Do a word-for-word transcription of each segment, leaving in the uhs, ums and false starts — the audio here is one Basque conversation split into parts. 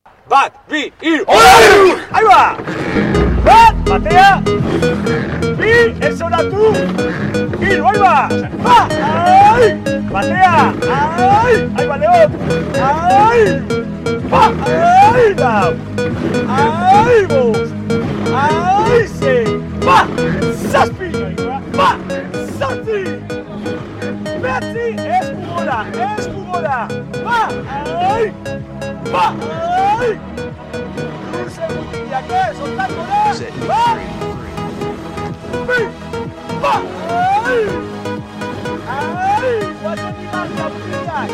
Bat, bi, hiru, ahí va! Bat, batea! Bi, esonatu! Hiru, ahí va! Ba, ai! Batea! Ai! Ahí va, León! Ai! Ba, ai, lau! Ai, bost! Ai, sei! Ba, zazpi! Ba, zazpi! Behatzi, esku gora! Esku gora! Ba, ai! Ba, ai! Luze gutiak, eh? Soltako da! Ba! Bi! Ba! Ai! Ai! Guazen dimarka gutiak!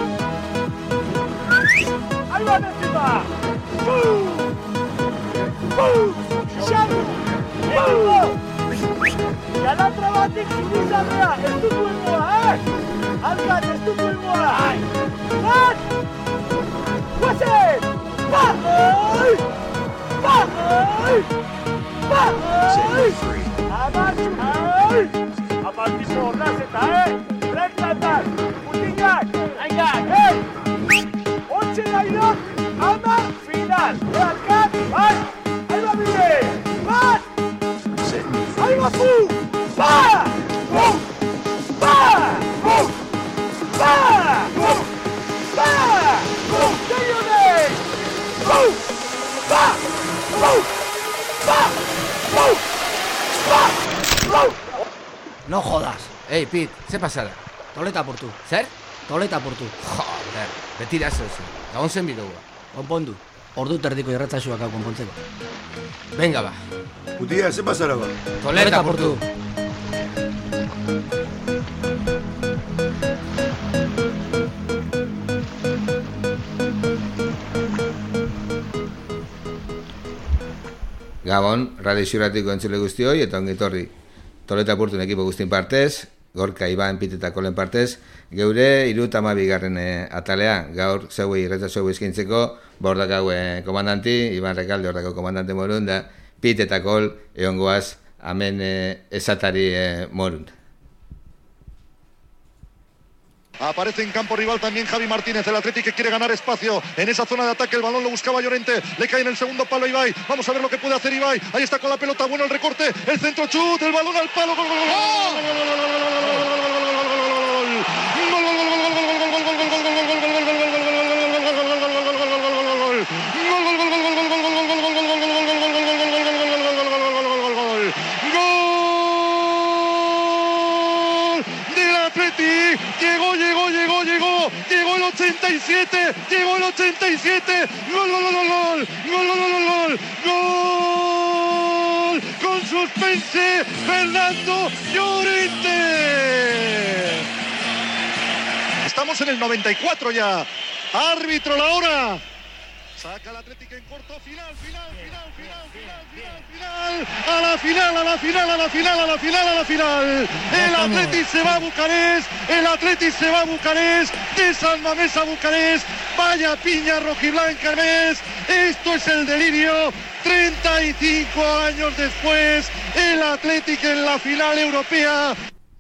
Ahí va décima! Bum! Bum! Xaru! Egingo! Galatra batik zubizarrea! Ez dut buengoa, eh? Alkat, ez dut buengoa! Bat! Guazen! Ba! Ai! Ba! Ai! Ba! Ai! Amartxu! Ai! Amartxu horraz eta, eh? Rektantan! Mutinak! Aingak! Eh! Otxe daidot! Ama! Final! Ealkat! Bai! Aiba bide! Bat! Aiba fu! Ba! Fu! Ba! Fu! Ba! Fu! Ba! Fu! Deionei! Fu! Ba! Fu! Ba! Fu! Ba! Fu! No jodas. Ei, Pit, ze pasada? Toleta apurtu. Zer? Toleta apurtu. Joder, betira ez oso. Gabon zen bidua. Konpondu. Ordu terdiko irratzaxuak hau konpontzeko. Venga, ba. Putia, ze pasara ba? Toleta apurtu. Gabon, Radio Xurratiko entzule guztioi eta ongitorri. Toleta apurtun ekipo guztien partez, Gorka, Iban, Pit eta Kolen partez, geure irut amabigarren atalea, gaur zeuei irretzaxo eskintzeko, bordak hau komandanti, Iban Rekalde horrako komandante morun, da Pit eta Kol eongoaz amen esatari morun. Aparece en campo rival también Javi Martínez, el Atleti que quiere ganar espacio en esa zona de ataque. El balón lo buscaba Llorente, le cae en el segundo palo a Ibai. Vamos a ver lo que puede hacer Ibai. Ahí está con la pelota, bueno el recorte, el centro chut, el balón al palo. Gol, gol, gol, Llegó, llegó, llegó, llegó, llegó el ochenta y siete, llegó el ochenta y siete, gol, gol, gol, gol, gol, gol, gol, gol, gol, gol, con suspense, Fernando Llorente. Estamos en el noventa y cuatro ya, árbitro la hora. Saca el Atlético en corto, final, final, final, final, final, final, final, a la final, a la final, a la final, a la final, a la final. El Atlético se va a Bucarest, el Atlético se va a Bucarest, de San Mamés a Bucarest, vaya piña rojiblanca mes, esto es el delirio. treinta y cinco años después, el Atlético en la final europea.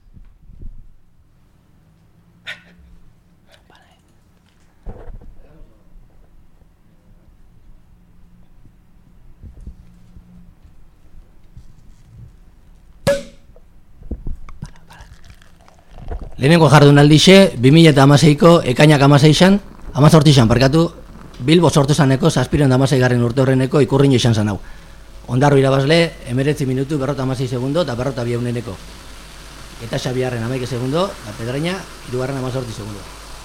Lehenengo jardunaldixe, bi mila hamaseiko ekainak hamaseian, hamazortzixan parkatu, Bilbo sortu zaneko, zazpiron da hamaseigarren urte horreneko ikurriño izan zan hau. Ondarro irabazle, emeretzi minutu, berrota hamasei segundo, eta berrota biauneneko. Eta Xabiarren hamaike segundo, eta Pedraina, hirugarren hamazortzi segundo.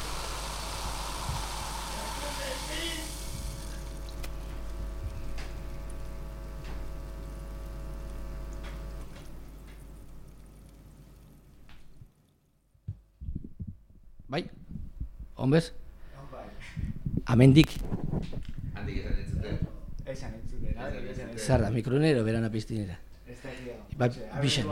Bai, honbez? Amendik. Handik esan entzuten? Esan entzuten. Zer da, mikronero, berana piztinera. Bai, bixen.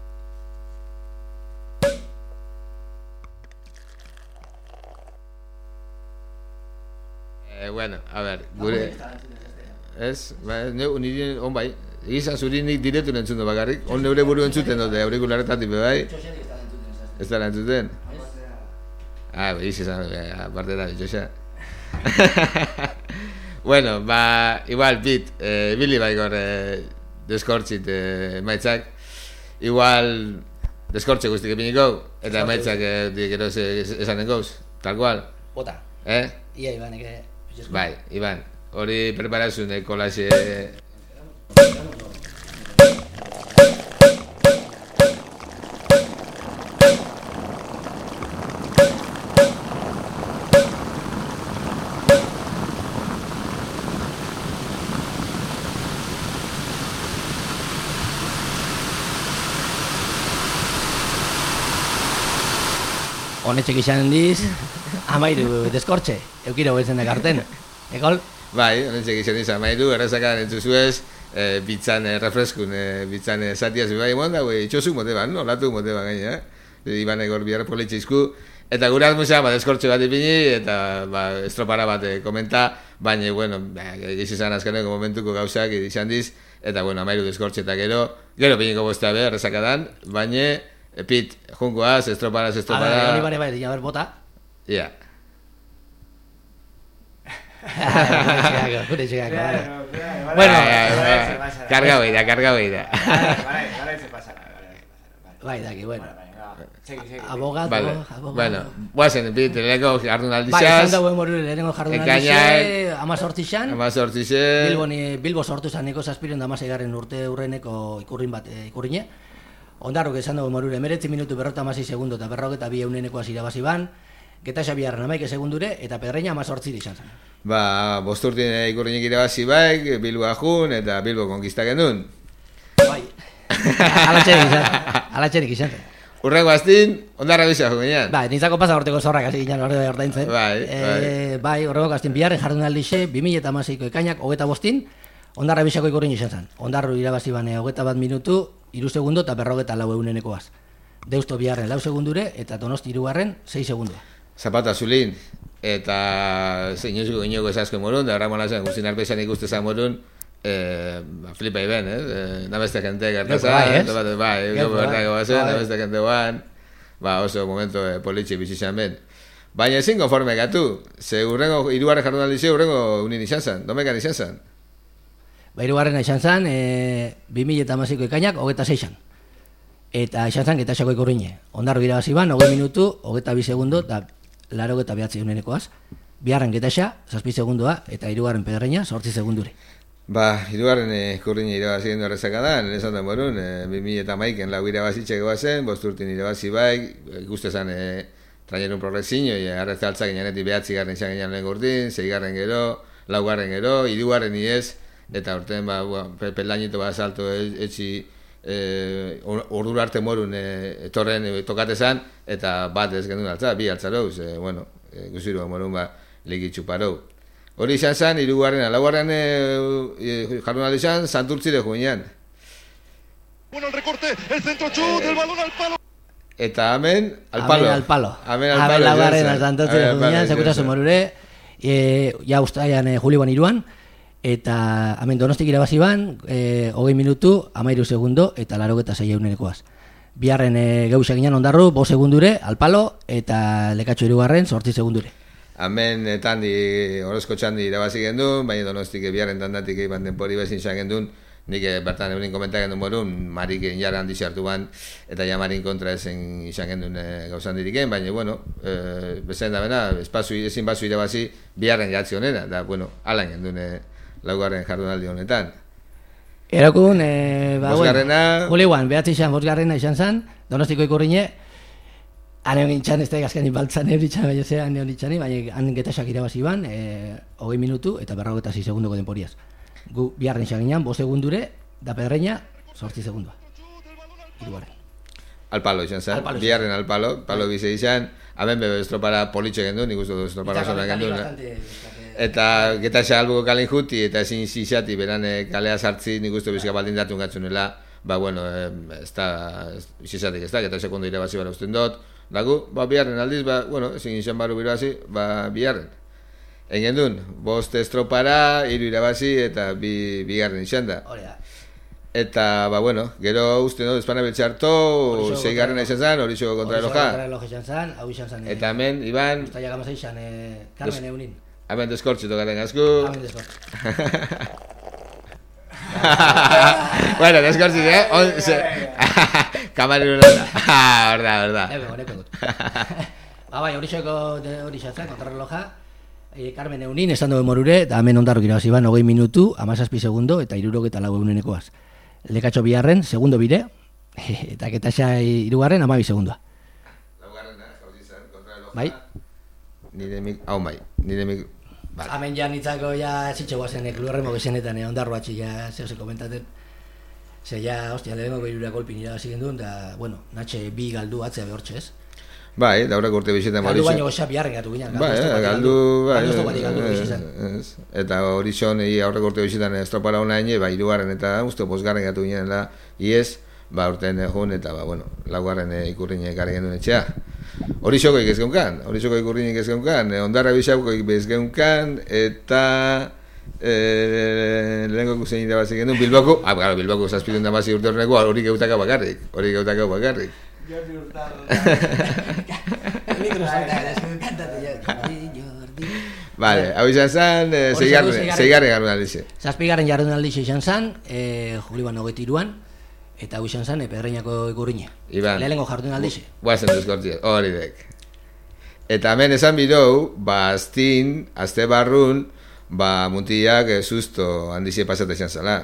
Eh, bueno, a ver, gure... Ez, nire, on bai, egizan zuri nik diretu nentzun du bakarrik, on neure buru entzuten dute, aurikularetatik bai. Ez da entzuten? Ah, behiz izan, aparte da, bitxoxa. Bueno, ba, igual, bit, eh, bili baigor eh, deskortzit eh, maitzak. Igual, deskortze guztik epiniko, eta maitzak eh, gero esanen gauz, tal cual. Bota. Eh? Ia, Iban, eke... Bai, Iban, hori preparazun kolaxe... Honetxek izan diz, amairu deskortxe, eukiro betzen dekarten. Ekol? Bai, honetxek izan diz, amairu, errazakadan entzuzuez, e, bitzan e, refreskun, e, bitzan e, zatiaz, bai, monda, bai, itxosu mote ban, no? Latu mote ban gaina, eh? Iban egor bihar politxizku, eta gure atmusa, ba, deskortxe bat ipini, eta, ba, estropara bat e, komenta, baina, bueno, ba, giz izan azkaneko momentuko gauzak izan diz, eta, bueno, amairu deskortxe eta gero, gero piniko bostea be, errazakadan, baina, Pit, junkoaz, estroparaz, estropara... A ver, hori bare, bai, a ver, bota. Ia. Gure txegako, vale. Bueno, karga beida, karga beida. Bai, daki, bueno. Segi, segi. Abogado, Vale. abogado. Bueno, guazen, Pit, lehenengo jardun Bai, aldizaz. izan dauen morure, lehenengo jardun aldize, ama sortixan. Ama sortzize. Bilbo, Bilbo sortu zaneko zazpiron da amaseigarren urte urreneko ikurrin bat, eh, ikurrine. Ondarrok esan dugu morure, emeretzi minutu berrota amasei segundo eta berrok eta bi euneneko azirabazi ban, Geta Xabiarren amaike segundure eta Pedreña amazortzi izan zen. Ba, bosturtin ikurriñek irabazi baik, Bilboa jun eta Bilbo konkistak endun. Bai, alatxerik izan, alatxerik izan zen. Urrengo aztin, ondarra bizia jo ginean. Bai, nintzako pasa horteko zorrak hasi ginen hori ordaintzen. Bai, e, bai, horrego aztin biharren jardun aldixe, bi mila eta hamaseiko ekainak, hogeta bostin, ondarra bizako ikurriñ izan zen. Ondarru irabazi bane hogeta bat minutu, iru segundo eta berrogeta lau eunenekoaz. Deusto biharren lau segundure eta Donosti irugarren sei segundo. Zapata Zulin, eta zeinuzuko ginoko esazko morun, da Ramon Lazan guztin arpezan ikustezan morun, eh, flipa iben, eh? Nabeste gente gertazan, bai, ez? bai, bai, gero bertako bazen, nabeste gente guan, ba, oso momento eh, politxe bizizan ben. Baina ezin konforme gatu, ze urrengo, irugarren jardun aldize, urrengo unin izan zan, domekan izan zan. Ba, irugarrena izan zen, e, bi mila eta hamaseiko ekainak, hogeta seixan. Eta izan zen, Getaxako ikurriñe. Ondarro irabazi ban, hogei minutu, hogeta bi segundo, eta laro eta behatzi eunenekoaz. Biharren Getaxa, zazpi segundoa, eta irugarren Pedreña, sortzi segundure. Ba, irugarren ikurriñe irabazi gendu arrezakadan, esan den borun, e, bi mila eta maiken lau irabazitxek guazen, bosturtin irabazi baik, ikustezan e, trainerun progresiño, e, arrezta altzak inanetik behatzi garren izan ginean lehen gurdin, zeigarren gero, laugarren gero, irugarren iez, eta urten ba, peldainito bat salto etxi eh, ordura arte morun eh, etorren eh, tokatezan, eta bat ez gendun altza, bi altzarouz, eh, bueno, eh, guziru morun ba, ligitxu parou. Hori izan zen, irugarren, laugarren eh, jardun aldi izan, Santurtzire juinean. Bueno, el recorte, el centro chut, el balón al palo. Eta hemen, al palo. Amen al palo. Amen al palo. Amen laugarren, Santurtzire juinean, sekutasun morure, e, ja ustaian e, Julioan iruan, eta hemen Donostik irabazi ban, e, hogei minutu, amairu segundo, eta larogeta zei eunenekoaz. Biharren e, geusak ginen ondarru, bo segundure, alpalo, eta lekatxo irugarren, sortzi segundure. Hemen tandi, horrezko txandi irabazi gendun, baina Donostik biharren tandatik egin denpori bezin izan gendun, nik bertan eurin komentak gendun morun, marik jara handi sartu ban, eta ja marin kontra ezen izan gendun e, gauzan diriken, baina, bueno, e, bezen da bena, espazu, ezin bazu irabazi, biharren jatzi honena, da, bueno, alan gendun e, laugarren jardunaldi honetan. Erokun, e, ba, Bosgarrena... bueno, Julioan, behatzi izan, bosgarrena izan zan, Donostiko ikurriñe, han egon itxan, ez da egazkanin baltzan egon itxan, baina zean egon itxani, baina han Getaxak irabazi ban, e, hogei minutu eta berrogeta zei segundoko denporiaz. Gu biharren izan ginean, bo segundure, da Pedreña, sortzi segundua. Irugarren. Al palo izan zen, biharren al palo, palo bize izan, hemen bebe estropara politxe gendun, nik uste du estropara zona gendun. Eta Getaxa albuko kalin juti, eta ezin zizati, beran kalea sartzi, nik uste bizka baldin datu gatzunela, ba, bueno, ez da, izizatik ez da, Getaxa kondo irabazi bara usten dut, dago, ba, biharren aldiz, ba, bueno, ezin izan baru birabazi, ba, biharren. Egin duen, bost estropara, hiru irabazi, eta bi, bigarren izan da. Hore da. Eta, ba, bueno, gero uste dut, espana betxarto, zeigarrena izan zen, hori xo kontra eloja. Kontra eloja izan zen, hau izan zen. Eta hemen, Iban... Uztaiak amazai izan, Carmen Eunin. Hemen deskortxu tokaren azku. Hemen deskortxu. Bueno, deskortxu, eh? On, se... Kamarero da. Ah, verdad, verdad. Ebe, horeko dut. Ba, bai, hori xoeko hori xatzen, kontrarreloja. E, Carmen Eunin, esan dobe morure, eta hemen ondarrok irabazi ban, hogei minutu, amazazpi segundo, eta irurok eta lau egunenekoaz. Lekatxo biharren, segundo bire, eta ketaxa irugarren, amabi segundoa. Laugarren, jauzi zen, kontrarreloja. Bai? Nire mik, hau bai, nire mik... Vale. Hemen ja nitzako ja zitxe guazen, kluerremo gezenetan, ondarro batxi ja zehose komentaten. Ze ja, hostia, lehenko irura golpin irabazi gendun, da, bueno, natxe bi galdu atzea behortxe ez. Bai, daurek urte bizitan Galdu baino goxa biharren gatu ginen. Bai, galdu, bai, bai. Eta hori zon, aurrek urte bizitan estropara hona ene, bai, irugarren eta uste posgarren gatu ginen da, iez, ba, urtean egun eta, ba, bueno, laugarren ikurriñe garen gendun etxea. Hori xokoik ez geunkan, hori xokoik ikurriñek ez geunkan, ondarra bisaukoik ez geunkan, eta lehenko kusen irabazi gendun, Bilboko, ah, claro, Bilboko zazpidun damazi urte horreneko, hori geutaka bakarrik, hori geutaka bakarrik. Jordi Hurtado. Vale, hau izan zen, zeigarren garrun aldize. Zazpigarren jarrun aldize izan zen, Juliban hogeti iruan, eta hau izan zen, Pedreñako ikurriñe. Iban. Lehenengo jardun aldize. Guazen deskortziet, hori dek. Eta hemen esan bidou, ba, aztin, azte barrun, ba, mutiak susto handizie pasata izan zala.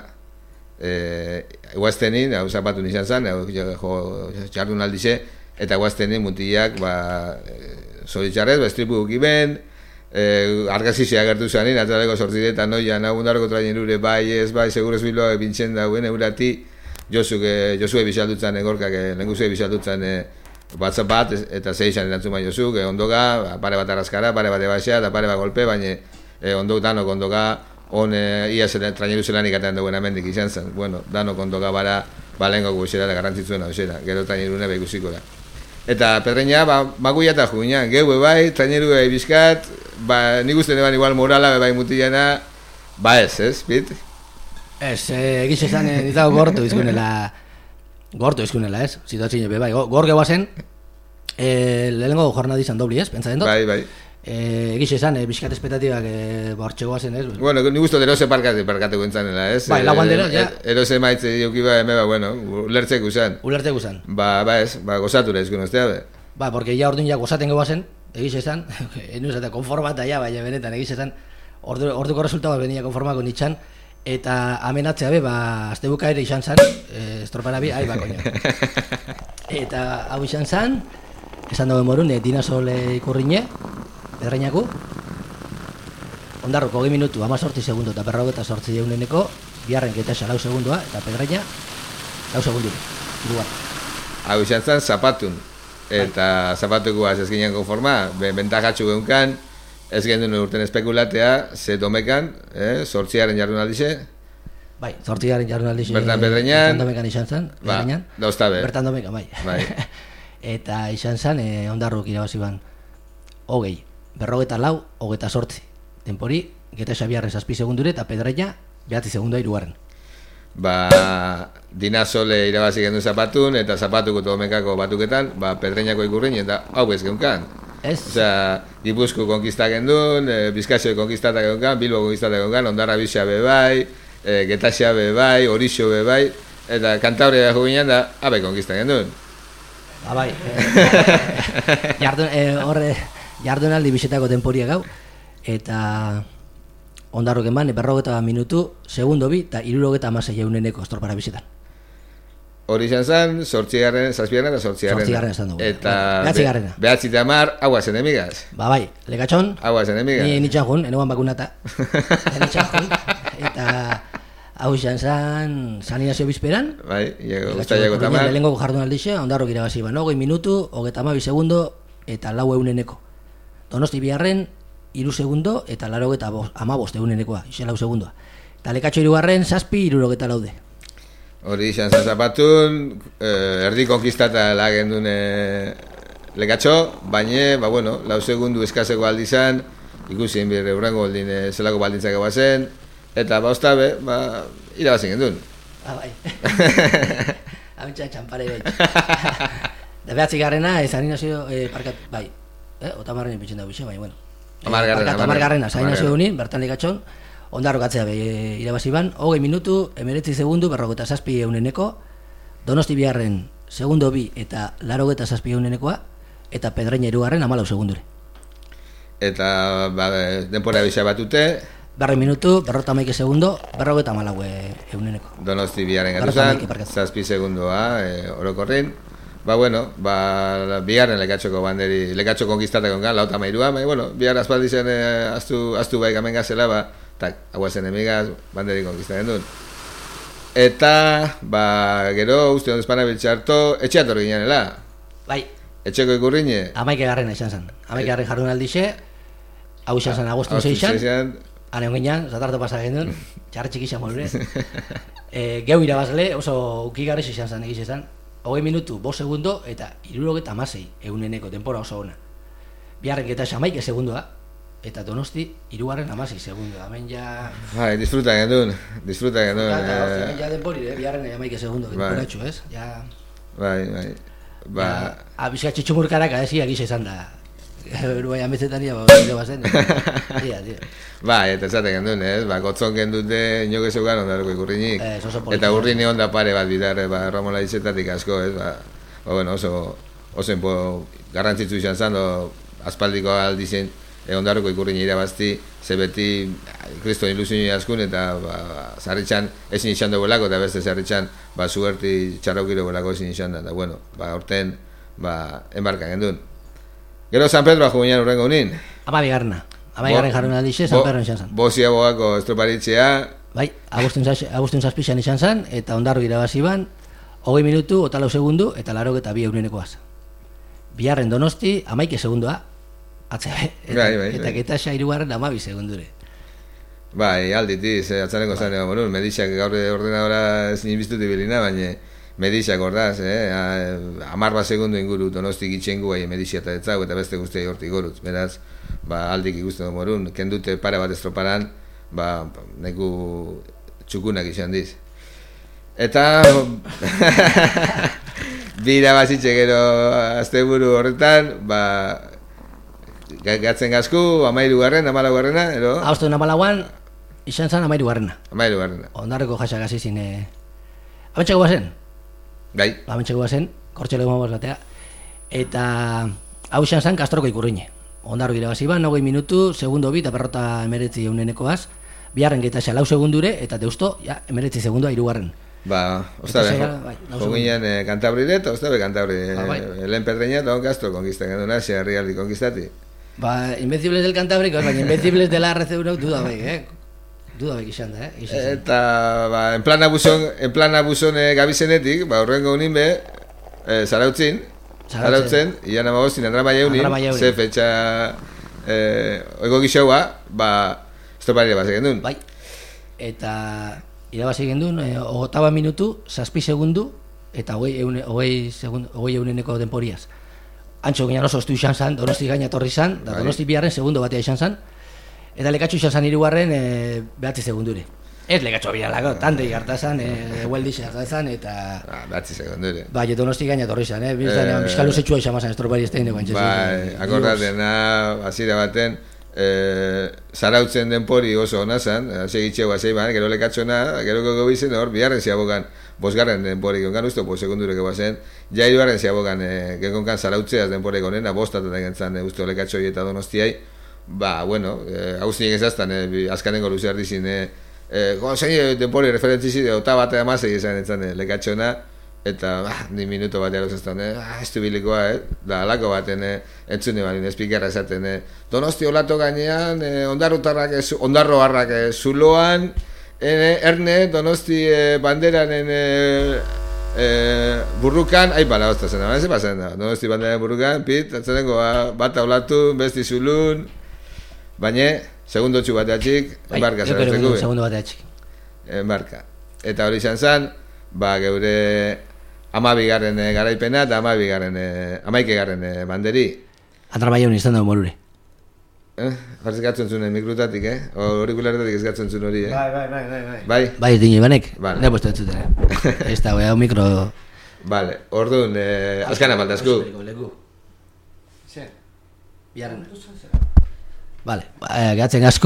Guaztenin, hau zapatun izan zen, jardun aldize, eta guaztenin mutiak, ba, zoritxarrez, ba, estripu gukiben, argazizia gertu zanin, atzaleko sortzidetan noia, nagundarko traien ure, bai ez, bai, segurez biloa bintzen dauen, eurati, Josue bizaldutzen egorkak, lehenguzue bizaldutzen batzap bat, eta zei izan erantzuma Josuk, ondoga, pare bat arraskara, pare bat ebaxea, eta pare bat golpe, baina ondok danok ondoga, on ia traineru zelanik atean duen amendik izan zen, bueno, danok ondoga bara, balengo guzera da garrantzitzuena, osera, gero trainerune behikusiko da. Eta Pedreña, ba, maguia eta juguina, geue bai, traineru bai bizkat, ba, nik uste neban igual morala bai mutiana, ba ez, ez, bit? Ez, egiz esan, nitago gortu izkunela, gortu izkunela, ez, situatzen ebe, bai, gor gehuazen, lehenengo jornada izan dobli, ez, pentsatzen dut? Bai, bai. Egiz esan, bizkat espetatiak bortxe goazen, ez? Bueno, nik uste erose parkate parkate guentzanela, ez? Bai, lau bandera, ja. Erose maitze diukiba, eme, ba, bueno, ulertzeko usan. Ulertzeko usan. Ba, ba ez, ba, gozatura izkun ostea, be. Ba, porque ja orduan ja gozaten gehuazen, egiz esan, enuz eta konformata ja, baina benetan, egiz esan, ordu, orduko resultagoa benia konformako nitxan, eta amenatzea be, ba, azte buka ere izan zan, estropara bi, ai, ba, koño. Eta hau izan zan, esan dago morun, dinazol ikurriñe, Pedreñaku, ondarroko hogei minutu, ama sortzi segundo eta berrau eta sortzi euneneko, biharren ketaxa lau segundua, eta Pedreña, lau segundu, irugar. Hau izan zan, zapatun, eta zapatukoaz ez ginen konforma, bentajatxu geunkan, ez gendun urten espekulatea, ze domekan, eh, sortziaren jardun aldize? Bai, sortziaren jardun aldize. Bertan Pedreñan. Bertan domekan izan zan, ba, Pedreñan. Dauzta be. Bertan domekan, bai. Bai. Eta izan zan, eh, ondarruk irabazi ban, hogei, berrogeta lau, hogeta sortzi. Tempori, geta xabiarren zazpi segundure, eta Pedreña, behatzi segundua irugarren. Ba, dinazole irabazi gendu zapatun, eta zapatuko domekako batuketan, ba, Pedreñako ikurrin, eta hau ez geunkan. Ez? Osea, Gipuzko konkista gendun, e, Bizkaixo konkistata geunkan, Bilbo konkistata geunkan, Ondarra Bizia bebai, e, Getaxia bebai, Orixo bebai, eta Kantauria jo ginen da, abe konkista gendun. Ba, bai. E, jardun, e, horre, jardunaldi bisetako temporia gau, eta ondarroken ban, berrogeta minutu, segundo bi, eta irurogeta amasei euneneko estropara bisetan. Hori izan zen, sortzigarren, zazpigarren eta sortzigarren. Sortzigarren esan dugu. Eta behatzigarrena. Behatzi eta mar, aguaz enemigaz. Ba, bai, lekatxon. Aguaz enemigaz. Ni nitxan jun, enoan bakunata. Nitxan jun. Eta hau izan zen, saninazio bizperan. Bai, guztaiako tamar. Lehenko jardun aldixe, ondarrok irabazi ban. Hogei minutu, hogeta amabi segundo, eta lau euneneko. Donosti biharren, iru segundo, eta larogeta amabost eunenekoa, izen lau segundoa. Eta lekatxo irugarren, zazpi, irurogeta laude. Hori izan zen zapatun, eh, erdi konkistata lagen dune lekatxo, baina, ba bueno, lau segundu eskazeko aldi zan, ikusin bir eurrengo aldin eh, zelako baldintzak ebazen, eta ba ostabe, ba, irabazen gendun. Ah, bai. Hamitza txampare gaitz. Da behatzi garrena, ez harinazio, eh, parkat, bai, eh, otamarren ipitxen da bixe, baina, bueno. Amargarrena, amargarrena, zaina amargarrena. segunin, bertan likatxon, ondarro katzea be, irabazi ban, hogei minutu, emeretzi segundu, berrogeta zazpi euneneko, Donosti biharren segundo bi eta larogeta zazpi eunenekoa, eta Pedreña irugarren amalau segundure. Eta ba, denpora bisa batute, Berri minutu, berrota maike segundo, berrogeta amalau euneneko. Donosti biharren gatu Berrota zen, hamaika, barkatu. zazpi segundoa, e, orokorrin. Ba, bueno, ba, biharren lekatxoko banderi, lekatxo konkistatak ongan, lauta mairua, ba, bueno, bihar aspaldi zen eh, aztu, aztu baik amen gazela, ba, tak, aguazen emigaz, banderi konkistatzen duen. Eta, ba, gero, uste hon espana biltxarto, etxeator ginenela. Bai, Etxeko ikurriñe. amaike garrena izan zen. Amaike garren jardun aldixe, hau izan zen agostun seixan, hane honginan, zatarto pasa gendun, txarra txikisa molure. e, geu irabazle, oso ukigarriz izan zen, egiz izan. Hogei minutu, bost segundo, eta irurogeta amasei euneneko, denpora oso ona. Biharren geta xamaike segundoa, eta Donosti, irugarren amasei segundoa. Hemen ja... Bai, disfruta gendun, disfruta gendun. Eta, eh, hostia, hemen ja denpori, eh? Biharren amaike segundo, Bai. denporatxo, ez? Ja... Bai, bai. Ba, Ja, abizkatxe txumurkarak adezia gisa izan da. Bai, ametzetania, ba, hori bazen. Ia, tio. bai, eta esaten gendun, ez? Ba, gotzon gendute inoke zeugan ondaroko ikurriñik. Ez, oso polita. Eta urrini onda pare bat bidar, ba, Ramola izetatik asko, ez? Ba, ba bueno, oso, oso enpo garrantzitzu izan zan, do, aspaldiko aldizen, e, ondaroko ikurriñi irabazti, ze beti, kriston ilusioni askun, eta, ba, zarritxan ezin izan duelako, eta beste zarritxan, ba, suerti txarraukiro belako ezin izan da, eta, bueno, ba, horten, ba, enbarka gendun. Gero San Pedroa juguinan urrengo unin. Ama bigarrena. Ama bigarren jarrun aldixe, San Pedro izan zen. Bozia boako estroparitzea, Bai, Agustin, zaz- Agustin zazpixan izan zen, eta ondarro irabazi ban, hogei minutu, otalau segundu, eta laro eta bi eunenekoaz. Biharren Donosti, amaike segundoa, atze, eta, Bai, bai, eta bai. getaxa irugarren amabi segundure. bai, alditiz, eh, atzaneko zan egon bonun, medixak gaur ordenadora ezin biztuti bilina, baina medixak ordaz, eh, a- amar bat segundu inguru Donosti gitxengu bai medixia eta etzau, eta beste guztiai hortik gorutz, beraz, ba, aldik ikusten egon bonun, kendute pare bat estroparan, ba, neku txukunak izan diz. Eta bi irabazitxe gero asteburu horretan, ba, ga- gatzen gazku, amairu garren, amalau garrena, ero? Haustu namalauan, izan zen amairu garrena. Amairu garrena. Ondarreko jasak hasi zin, eh... Amentxeko bazen, Gai, amentxeko bazen, kortxelo emabaz batea, eta hau izan zen Kastroko ikurriñe. Ondarro irabazi ban, hogei minutu, segundo bi, eta berrota emeretzi eunenekoaz, biharren getaxa lau segundure, eta deusto, ja, emeretzi segundua irugarren. ba, ostabe, Eta jo, sega, bai, lau jo ginen eh, Kantabrire, eta ostabe Kantabri, Ah, bai. eh, lehen Pedreña eta onkastro konkista genduna, ze herrialdi konkistati. Ba, Invencibles del Cantábrico, baina Invencibles de la R C uno duda bai, eh? Duda bai izan da, eh? Izan zen. Eta, ba, en plan abuzon, en plan abuzon eh, gabizenetik, ba, horrengo unin be, eh, zarautzin, zarautzen, ian amagostin, andra maia unin, Andra Maia Unin. ze fetxa, eh, oiko gixaua, ba, estoparire bat gendun. Bai, eta irabazi gendun, eh, ogotaba minutu, zazpi segundu, eta hogei, eune, hogei, segundu, hogei euneneko denporiaz. Antxo ginen oso estu izan zan, Donosti gaina torri zan, da Bai. Donosti biharren segundo batea izan zan, eta lekatxo izan zan irugarren e, behatzi segundure. Ez lekatxo bihalako, tante harta zan, e, hueldixe harta zan, eta... Ah, batzi segundure. Bai, eta Donosti gaina torri zan, eh? Biztan, Eh, eh, bizkalu zetxua izan mazan estropari ez tegineko antxez. Bai, akordatena, hasiera baten, eh, zarautzen denpori oso ona zan, hasi gitxeu hasei ban, gero lekatxona, gero gogo bizen hor, biharren ziabokan, bosgarren denpori gongan usto, pues segundureke bazen, ja hirugarren ziabokan, eh, gekonkan zarautzeaz denpori gonena, bostatzen gentzan, eh, usto lekatxoi eta Donostiai, ba, bueno, eh, hausinik ezaztan, eh, bi- azkanengo luzear dizin, eh, eh, go, zein denpori referentzizi, ota bat amazei izan entzan, eh, lekatxona, eta ah, ni minuto bat eros eztan, eh? ah, estu bilikoa, eh? da alako baten eh, entzune balin, espikarra esaten, eh? Donosti olato gainean, eh, ondarrotarrak, ez, ondarroarrak eh, zuloan, eh, erne, Donosti eh, banderanen eh, eh, burrukan, ai bala hozta zen, ez pasen da, Donosti banderanen burrukan, pit, atzenengo ba, bat olatu, besti zulun, baina, segundotxu bateatxik, enbarka zaratzeko, Segundo batea txik. enbarka. Eta hori izan zen, ba, geure amabigarren eh, garaipena eta amabigarren, eh, amaikegarren eh, banderi. Andra maia honi izan da molure. Eh? Jartzik gatzen zuen mikrutatik, eh? Aurikularetatik ez gatzen zuen hori, eh? Bai, bai, bai, bai, bai. Bai? Bai, dini banek, Vale. ne puesto entzuten, eh? Ez da, hau mikro... Vale, orduan, eh, azkana faltazku. Leku. Zer? Biarren. Vale, eh, gehatzen gazku.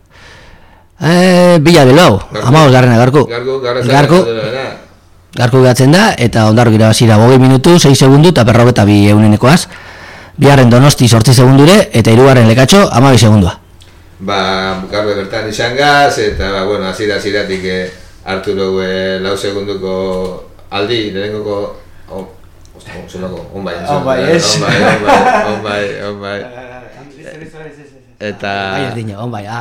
Eh, Bila Bilbao, amagoz garrena garku. Garku, Garku, garku gehatzen da, eta ondarruk irabazira hogei minutu, sei segundu, eta berrogeta bi eunenekoaz. Bigarren Donosti sortzi segundure, eta hirugarren Lekatxo, amabi segundua. Ba, garbe bertan izan gaz, eta, ba, bueno, azira aziratik eh, hartu dugu eh, lau segunduko aldi, lehenengoko... Oh, osta, zonako, onbai, onbai, ez. Onbai, onbai, onbai, onbai. Eta... Bai ez dino, onbai, ah.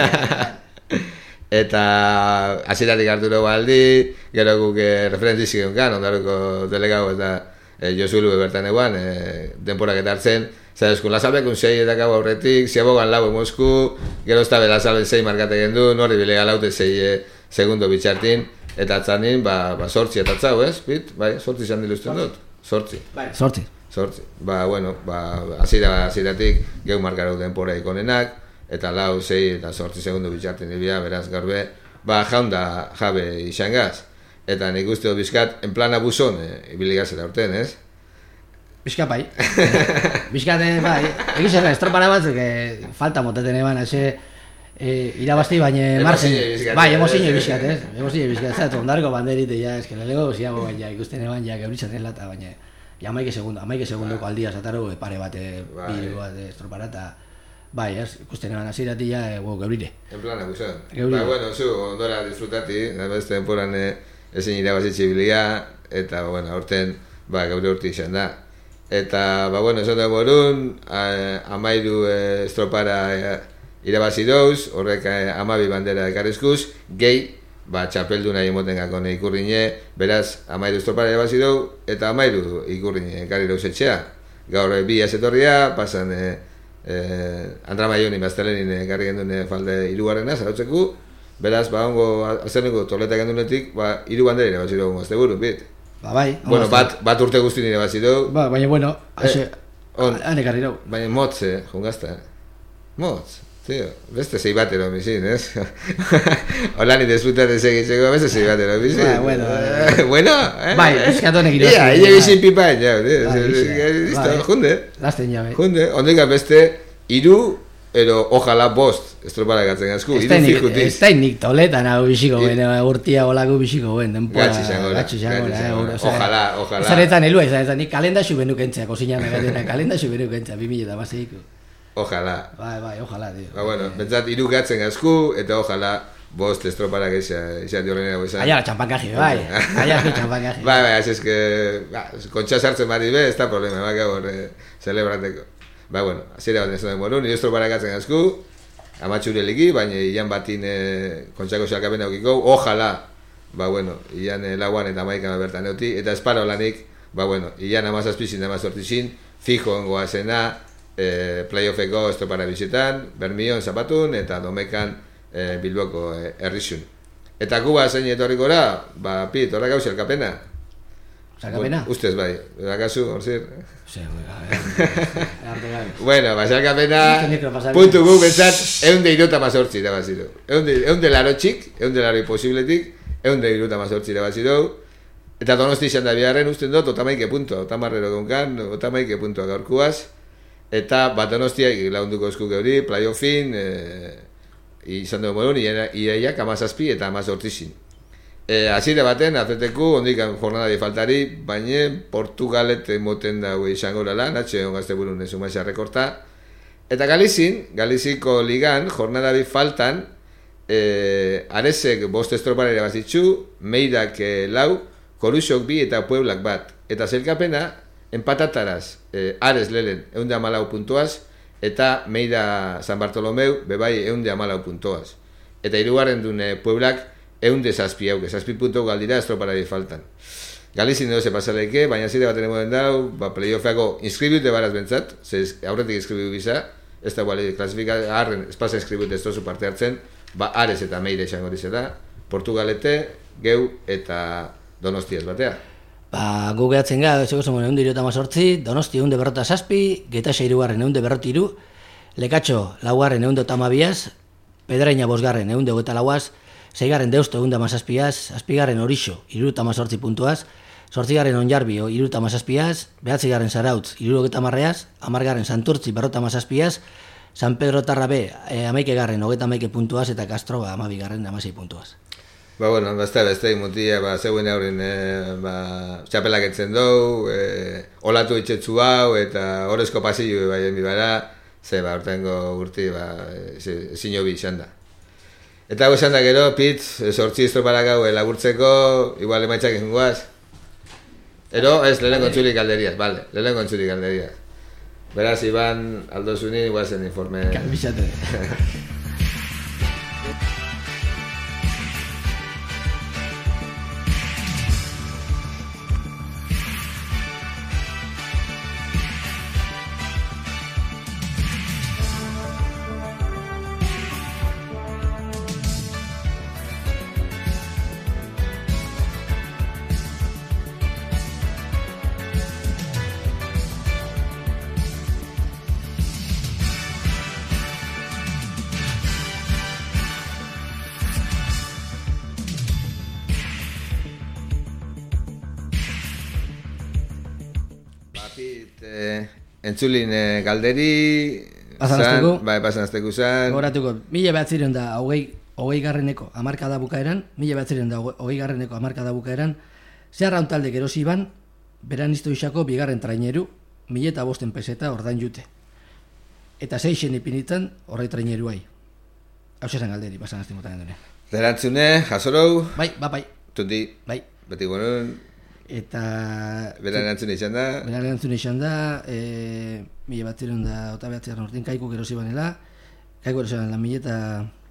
Eta aziratik hartu dugu aldi, gero guk eh, referentizik egunkan, ondaruko delegago eta eh, Josulu bertan eguan, eh, denporak eta hartzen, zer eskun, Lazalbekun sei eta gau aurretik, ziabogan lau emosku, gero ez tabe Lazalben sei markate gendu, norri bilega laute sei eh, segundo bitxartin, eta atzanin, ba, ba sortzi eta atzau, ez? Bit? Bai, sortzi izan diluzten dut? Sortzi. Bai, sortzi. Sortzi. Ba, bueno, ba, azira, aziratik, geu markarau denpora ikonenak, eta lau, sei eta sortzi segundo bitxartin ibia, beraz garbe, ba, jaunda jabe izan gaz. Eta nik uste dut bizkat, en plana buzon, eh, ibiligazera urten, ez? Bizkat bai. Bizkat bai. Egiz erra, estropara batzuk, eh, falta motaten eban, ase... Eh, irabazti baina margen, bai, emozio bizkat, ez? Emozio bizkat, ez? Ondarko banderite, ja, ez que lego ziago baina ikusten eban, ja, geuritzen ez lata, baina ja, amaike segundo, amaike segundoko aldia zataro, pare bate, bilu bat, estropara, eta bai, ez, ikusten eban azirati, ja, geurire. En plana, guzan. Ba, bueno, zu, ondora disfrutati, beste denporan ezin irabazitxe biliga, eta, bueno, aurten, ba, gaur urte izan da. Eta, ba, bueno, esan da borun, amairu estropara irabazi dauz, horrek amabi bandera ekarrizkuz, gehi, ba, txapeldu nahi emoten gako nahi ikurrine, beraz, amairu estropara irabazi dau, eta amairu ikurrine ekarri dauz etxea. Gaur bi azetorria, pasan e, e, Andra Maioni Baztelenin ekarri gendune falde hirugarrena, zarautzeko, beraz, ba, ongo, azteneko toleta gendunetik, ba, hiru bandera irabazi dau gazte buru, bit. Ba, bai. Bueno, bat, bat urte guztin irabazi dau. Ba, baina, bueno, ase, eh, on, han ekarri dau. Baina motz, eh, jungazta. Motz. Tío, beste zei batero mizin, ez? Hola ni disfrutate segitzeko, beste zei batero mizin. Ba, bueno, eh. Bueno, eh? Bai, eskatonek irazi. Ia, ia bizin pipain, ja, listo, junde. Lasten jabe. Junde, ondika beste, iru, ero, ojala bost, estropara gatzen gazku, iru fikutik. Ez da nik toletan hau biziko ben, urtia olako biziko ben, denpora. Gatsi zangora. Gatsi zangora, eh. Ojala, ojala. Zaretan elua izan, nik kalendaxu benuk entzea, kosinan egatena, kalendaxu benuk entzea, bi mila eta maseiko. Ojalá. Bai, bai, ojalá, tío. Ba, bueno, bentsat iru gatzen gazku, eta ojalá bost estropara geixea, izan diorrenera goizan. Aia, txampankaji, bai. Aia, txampankaji. Bai, bai, ez que, ba, kontxa sartzen bari be, ez da problema, ba, gaur, eh, celebranteko. Ba, bueno, azira bat nesan den borun, iru estropara gatzen gazku, amatxure ligi, baina ian batin eh, kontxako xalkapen aukiko, ojalá, ba, bueno, ian eh, lauan eta maikan bertan euti, eta esparo lanik, ba, bueno, ian amazazpizin, amazortizin, fijo ongoa zena, Eh, playoffeko estropara bizitan, Bermion Zapatun eta Domekan eh, Bilboko eh, Errizun. Eta Kuba zein etorriko da, ba, Pit, horrek hau zelkapena. Zelkapena? Ustez bai, erakazu, horzir. Se, bueno, bueno, ba, zelkapena, puntu gu, bentsat, eunde iruta mazortzi irabazidu. Eunde, eunde laro txik, eunde laro imposibletik, eunde iruta mazortzi irabazidu. Eta Donosti izan da biharren usten dut, otamaike puntua, otamarrero gonkan, otamaike puntua gaurkuaz. Eta bat Donostia lagunduko esku geuri, playoffin, e, izan dugu morun, iaiak amazazpi eta amazortzizin. E, azire baten, atleteku, ondikan jornada di faltari, baina Portugalet moten dago izango lan, atxe hon gazte burun ez umaixa rekorta. Eta Galizin, Galiziko ligan, jornada di faltan, e, Aresek bost estropara ere bazitzu, Meidak e, lau, Korusok bi eta Pueblak bat. Eta zelkapena, empatataraz, eh, Ares lehen eunde amalau puntuaz, eta Meida San Bartolomeu bebai eunde amalau puntuaz. Eta hirugarren dune Pueblak eunde zazpi hauke, zazpi puntu galdira estroparari faltan. Galizin edo ze pasaleike, baina zire baten emoden dau, ba, playoffeako inskribute baraz bentsat, zez aurretik inskribitu biza, ez da bali klasifika, harren espasa inskribute ez tozu parte hartzen, ba, Ares eta Meida izango dizela, Portugalete, Geu eta Donostiaz batea. Ba, gu gehatzen gara, zeko zengo eunde irota mazortzi, Donosti eunde berrota zazpi, Getaxa irugarren eunde berroti iru, Lekatxo laugarren eunde otamabiaz, Pedraina bosgarren eunde gota lauaz, Zeigarren Deusto eunde amazazpiaz, Azpigarren Orixo iruta mazortzi puntuaz, Zortzigarren Onjarbio iruta mazazpiaz, Behatzigarren Zarautz iruro geta marreaz, Amargarren Santurtzi berrota mazazpiaz, San Pedro Tarrabe, e, amaike garren, hogeta amaike puntuaz, eta Castro, ba, amabi garren, amasei puntuaz. Ba, bueno, beste, beste, mutia, ba, zeuen aurren, e, ba, txapelak etzen dugu, e, olatu itxetzu hau, eta horrezko pasillo, bai, enbibara, ze, ba, urtengo urti, ba, ezin hobi izan da. Eta hau esan da gero, Pit, sortzi estroparak hau laburtzeko, igual emaitzak egin guaz. Ero, ez, lehen kontzulik galderiaz, bale, lehen kontzulik galderiaz. Beraz, Iban, Aldo Zunin, guazen informe... Kalbixate. Entzulin eh, galderi... Pasan azteko? Bai, pasan azteko zan... Horatuko, mila behatziren da hogei, hogei garreneko amarkada bukaeran, mila behatziren da hogei garreneko amarkada bukaeran, zehar taldek erosi ban, beran izto isako bigarren traineru, mila eta bosten peseta ordain jute. Eta seixen ipinitzen horrei traineruai. Hau zesan galderi, pasan azteko motan dune. Zerantzune, jasorou... Bai, bai, bai. Tundi, bai. Beti bonun... Eta... Beran erantzune izan da... Beran erantzune izan da, e, mila batziren da, ota behatzearen urtein, kaiku erosi banela, kaiku erosi banela, mila eta...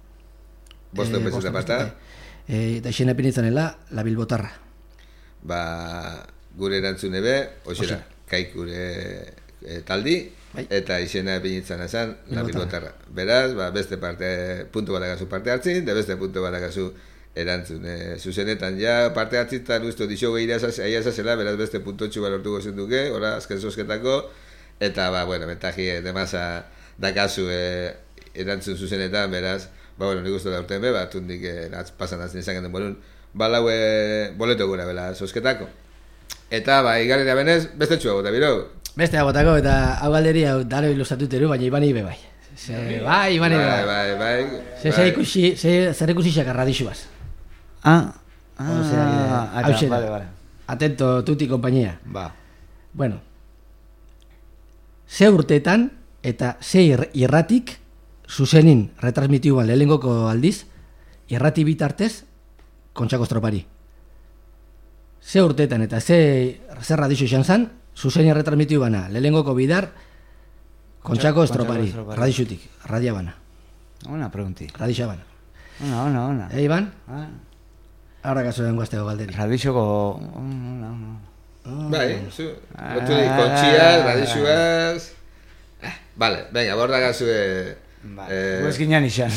Bosto e, peseta pata. E, eta izena pinitzanela, la Bilbotarra. Ba, gure erantzune be, osera, kaikure e, taldi, bai. Eta izena pinitzan esan, la Bilbotarra. Beraz, ba, beste parte, puntu balagazu parte hartzin, de beste puntu balagazu erantzun, e, zuzenetan ja parte hartzitan usto dixo gehi aiazazela, beraz beste puntotxu balortuko zen duke, ora, azken sosketako, eta, ba, bueno, mentaji demasa dakazu e, erantzun zuzenetan, beraz, ba, bueno, nik uste da urten be, bat tundik e, pasan azten izan genden bolun, balau e, boleto gura, bela, sosketako. Eta, ba, igarrera benez, beste txua gota, biro? Beste agotako, eta hau galderi hau daro ilustatuteru, baina Ibani be bai. Ze, bai, Ibani be bai. Bai, bai, bai. Ze, zer ikusi, zer ikusi xakarra dixuaz. Ah, ah, o sea, que, acá, vale, vale. Atento, tuti compañía. Ba. Bueno, ze urteetan eta ze irratik zuzenin retransmitiuan lehenengoko aldiz, irrati bitartez Kontxako Estropari. Ze urteetan eta ze zer radixo izan zan, zuzenin retransmitiuana lehenengoko bidar Kontxako Estropari, radixutik, radiabana. Una pregunti. Radixabana. Ona, ona, ona. Eh, Iban? Ah. Ahora caso de enguastego galderi. Radixoko... No, no. Bai, zu. Botu di kontxiaz, radixuaz... Vale, venga, borda gazu de... Vale, guez ginean izan.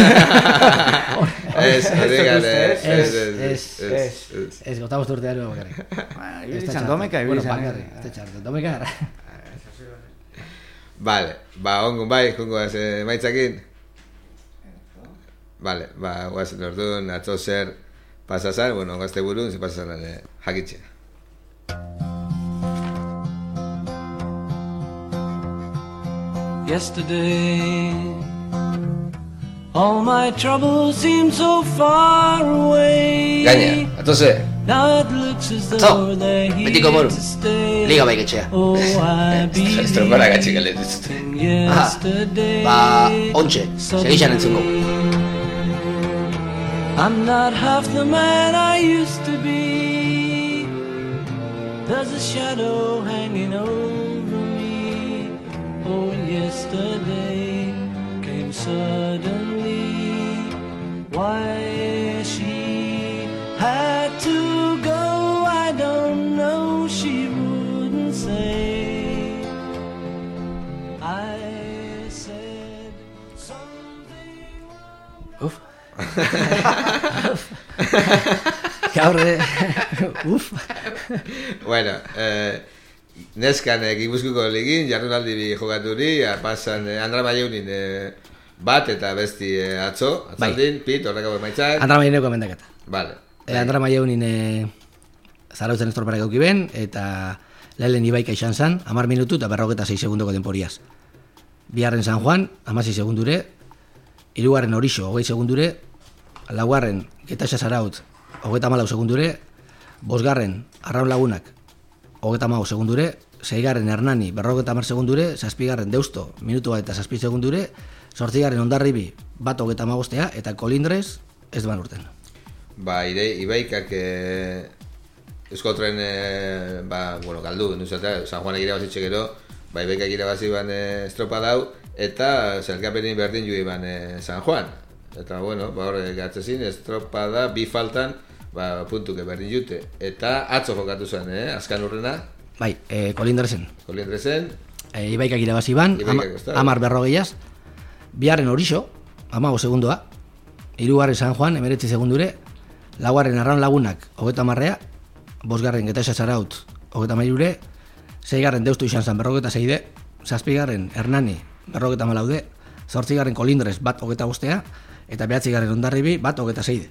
Ez, horigan, ez, ez, ez, ez, ez, gotamos turtearu bakarrik. Ibilizan domeka, ibilizan. Bueno, bakarrik, ez txartu, domeka gara. Vale, ba, ongun bai, jungo az maitzakin. Vale, ba, guazen orduan, atzo zer pasazan, bueno, gazte burun, ze pasazan eh, jakitzea. Yesterday, all my troubles seem so far away. Gaina, atzo zer. Now it looks as though they're here to stay. Liga bai getxea. Oh, I believe Estropara gatxik alde dut. yesterday. Ba, ontxe, segixan entzungo. I'm not half the man I used to be. There's a shadow hanging over me. Oh, and yesterday came suddenly. Why she had to go, I don't know, she wouldn't say. I said something wrong. Uf. Gaurre, uf. Bueno, eh, neskan eh, Gipuzkoako ligin, jardunaldi bi jokaturi, pasan eh, Andra Maieunin eh, bat eta besti eh, atzo, atzaldin, bai. Pit, horrekako emaitzak. Andra Maieunineko mendaketa. Vale. Eh, Andra Maieunin eh, zarautzen estorpara gauki ben, eta lehen ibaika izan zan, amar minutu eta berrogeta sei segundoko denporiaz. bigarren San Juan, amasei segundure, hirugarren Orixo, hogei segundure, laugarren Getaxa Zarautz, hogeita malau segundure, bosgarren Arraun Lagunak, hogeita malau segundure, seigarren Hernani, berrogeita hamar segundure, zazpigarren Deusto, minutu bat eta zazpi segundure, zortzigarren Hondarribi, bat hogeita hamabostea, eta Kolindrez, ez duan urten. Ba, ire, Ibaikak e, Euskotren e, ba, bueno, galdu, nuzata, San Juanek irabazitxe gero, ba, Ibaikak irabazi ban e, estropa dau, eta zelkapenin berdin jui ban e, San Juan. Eta, bueno, ba, horre gatzezin, estropa da, bi faltan, ba, puntuke berdin jute. Eta atzo jokatu zen, eh, azkan urrena. Bai, e, Kolindrezen. Kolindrezen. E, Ibaikak irabazi ban, amar berrogeiaz, biharren Orixo, amago segundoa, hirugarren San Juan, emeretzi segundure, laugarren Arraun Lagunak, hogeita marrea, bosgarren Getaxa Zarautz, hogeita mairure, seigarren Deustu izan zan, berrogeta zeide, zazpigarren Hernani, berrogeta malaude, zortzigarren Kolindrez, bat hogeita bostea, eta behatzigarren Hondarribi, bat hogeita zeide.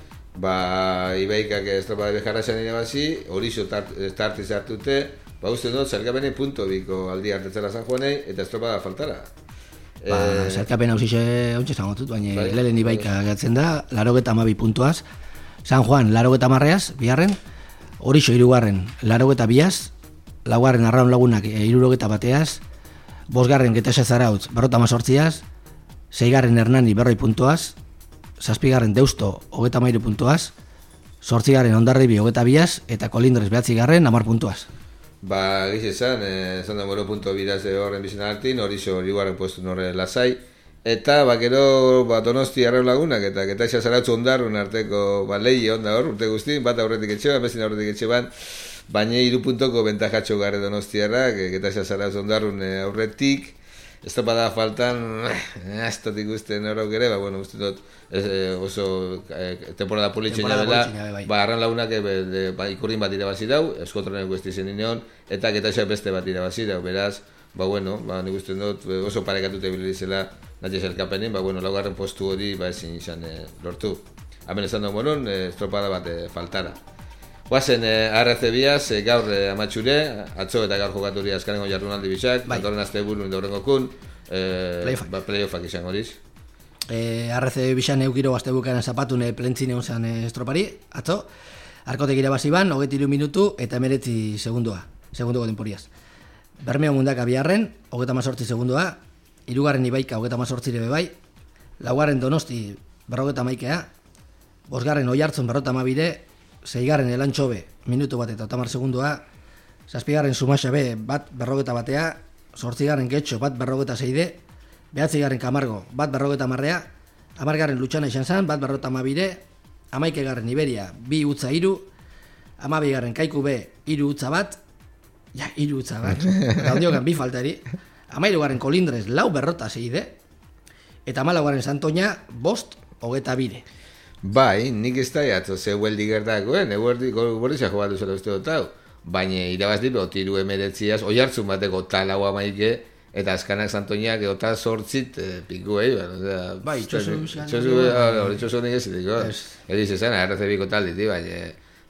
Ba, Ibaikak estropa de bejarra zen irabazi, Orixo tartiz hartute, ba, uste dut, zelkapeni punto biko aldi hartetzera San Juanei, eta estropa da faltara. Ba, e... zelkapen hausixe ontsa zangotut, baina bai, lehen Ibaika bai. Gatzen da, larogeta amabi puntuaz, San Juan, larogeta marreaz, biharren, Orixo irugarren, larogeta biaz, laugarren Arraun Lagunak irurogeta bateaz, bosgarren Getaxa Zarautz, berrota mazortziaz, seigarren Hernani berroi puntuaz, zazpigarren Deusto, hogeta mairu puntuaz, zortzigarren Hondarribi hogeta biaz, eta Kolindrez behatzigarren, amar puntuaz. Ba, giz esan, esan da moro punto biraz horren bizena hartin, Orixo irugarren puestu norre lasai, eta bakero ba, Donosti Arraun Lagunak eta Getaxa Zarautz ondarrun arteko ba, lehi onda hor, urte guztin, bat aurretik etxe ban, bezin aurretik etxe ban, baina iru puntoko bentajatxo garre Donostiarrak, Getaxa Zarautz ondarrun aurretik, estropa da faltan, astotik guztien horok ere, ba, bueno, uste dut, ez, oso eh, temporada politxeina bela, bai. Ba, Arraun Lagunak e, ba, ikurrin bat irabazi dau, Euskotronen guzti zen ineon, eta Getaxa beste bat irabazi dau, beraz, ba, bueno, ba, nik uste dut, oso parekatute bilizela, nahi zelkapenin, ba, bueno, laugarren postu hori, ba, ezin izan e, lortu. Hemen esan dut monon, e, estropada bat e, faltara. Guazen, eh, R C Biaz, eh, gaur eh, amatxure, atzo eta gaur jokaturi azkarengo jardunaldi bisak, bai. Datorren azte buru indorrengo kun, eh, playoffak ba, play izango diz. Eh, R C Bizan eukiro azte bukaran zapatune plentzine unzan eh, estropari, atzo, arkotek irabazi ban, hogeti iru minutu eta emeretzi segundoa, segunduko denporiaz. Bermeo mundaka biharren, hogeta mazortzi segundoa, hirugarren Ibaika hogeta mazortzire bebai, laugarren Donosti berrogeta maikea, bosgarren Oiartzun berrota mabire, seigarren Elantxobe, minutu bat eta otamar segundoa, zazpigarren Sumaxabe bat berrogeta batea, zortzigarren Getxo bat berrogeta zeide, behatzigarren Kamargo bat berrogeta marrea, amargarren Lutxana izan zan, bat berrogeta mabire, amaikegarren Iberia, bi utza iru, amabigarren Kaiku B, iru utza bat, ja, iru utza bat, eta ondiokan bi faltari, amairugarren Kolindrez, lau berrota zeide, eta amalaugarren Santoña, bost, hogeta bire. Bai, nik ez da jatzo ze hueldi gertakoen, eguerdi gorrizia jobatu zela uste dut hau. Baina irabazdi behotiru emeretziaz, oi hartzun bateko talau amaike, eta azkanak Santoñak eta sortzit e, pikuei. Bai, txosu zan. Txosu, hori txosu nik ez ditiko. Ediz esan, R C Biko talditi, baina...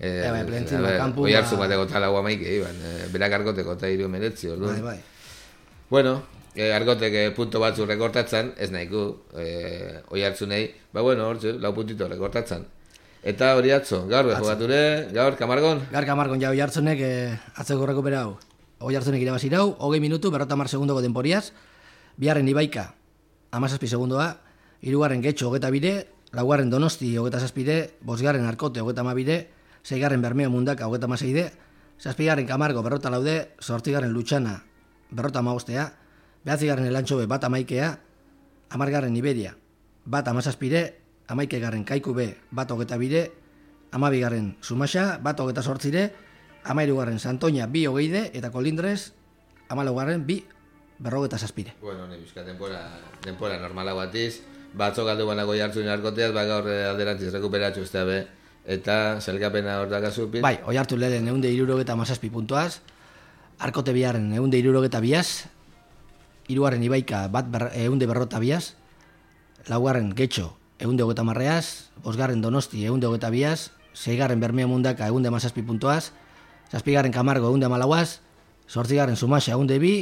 Oi hartzun bateko talau amaike, berak arkoteko eta iru emeretzi. Bai, bai. Bueno... E, argotek e, punto batzu rekortatzen, ez nahiku, e, oi hartzunei, ba bueno, hortzu, lau puntito rekortatzen. Eta hori atzo, gaur behogature, gaur Kamargon? Gaur Kamargon, ja, oi hartzunek e, atzeko rekuperau. Oi hartzunek irabazirau, hogei minutu, berrota mar segundoko denporiaz, biharren Ibaika, amazazpi segundoa, hirugarren Getxo, hogeta bire, laugarren Donosti, hogeta zazpire, bosgarren Arkote, hogeta mabire, seigarren Bermeo Mundaka, hogeta mazeide, zazpigarren Kamargo, berrota laude, zortzigarren Lutxana, berrota maostea, behatzigarren Elantxobe bat amaikea, amargarren Iberia bat amazazpire, amaikegarren Kaiku B bat hogeta bire, amabigarren Sumaxa bat hogeta sortzire, amairugarren Santoña bi hogeide, eta Kolindrez amalaugarren bi berrogeta zazpire. Bueno, ne bizka, denpora, denpora normala batiz, batzok aldu banako jartzen arkoteaz, ba gaur alderantziz rekuperatxu uste be, eta zelkapena hor dakazupit. Bai, oi hartu lehen eunde irurogeta amazazpi puntuaz, arkote biharren eunde irurogeta biaz, hirugarren Ibaika bat ber, eunde berrota biaz, laugarren Getxo eunde hogeta marreaz, bosgarren Donosti eunde hogeta biaz, seigarren Bermeo Mundaka eunde mazazpi puntuaz, zazpigarren Kamargo eunde malauaz, zortzigarren Sumaxa eunde bi,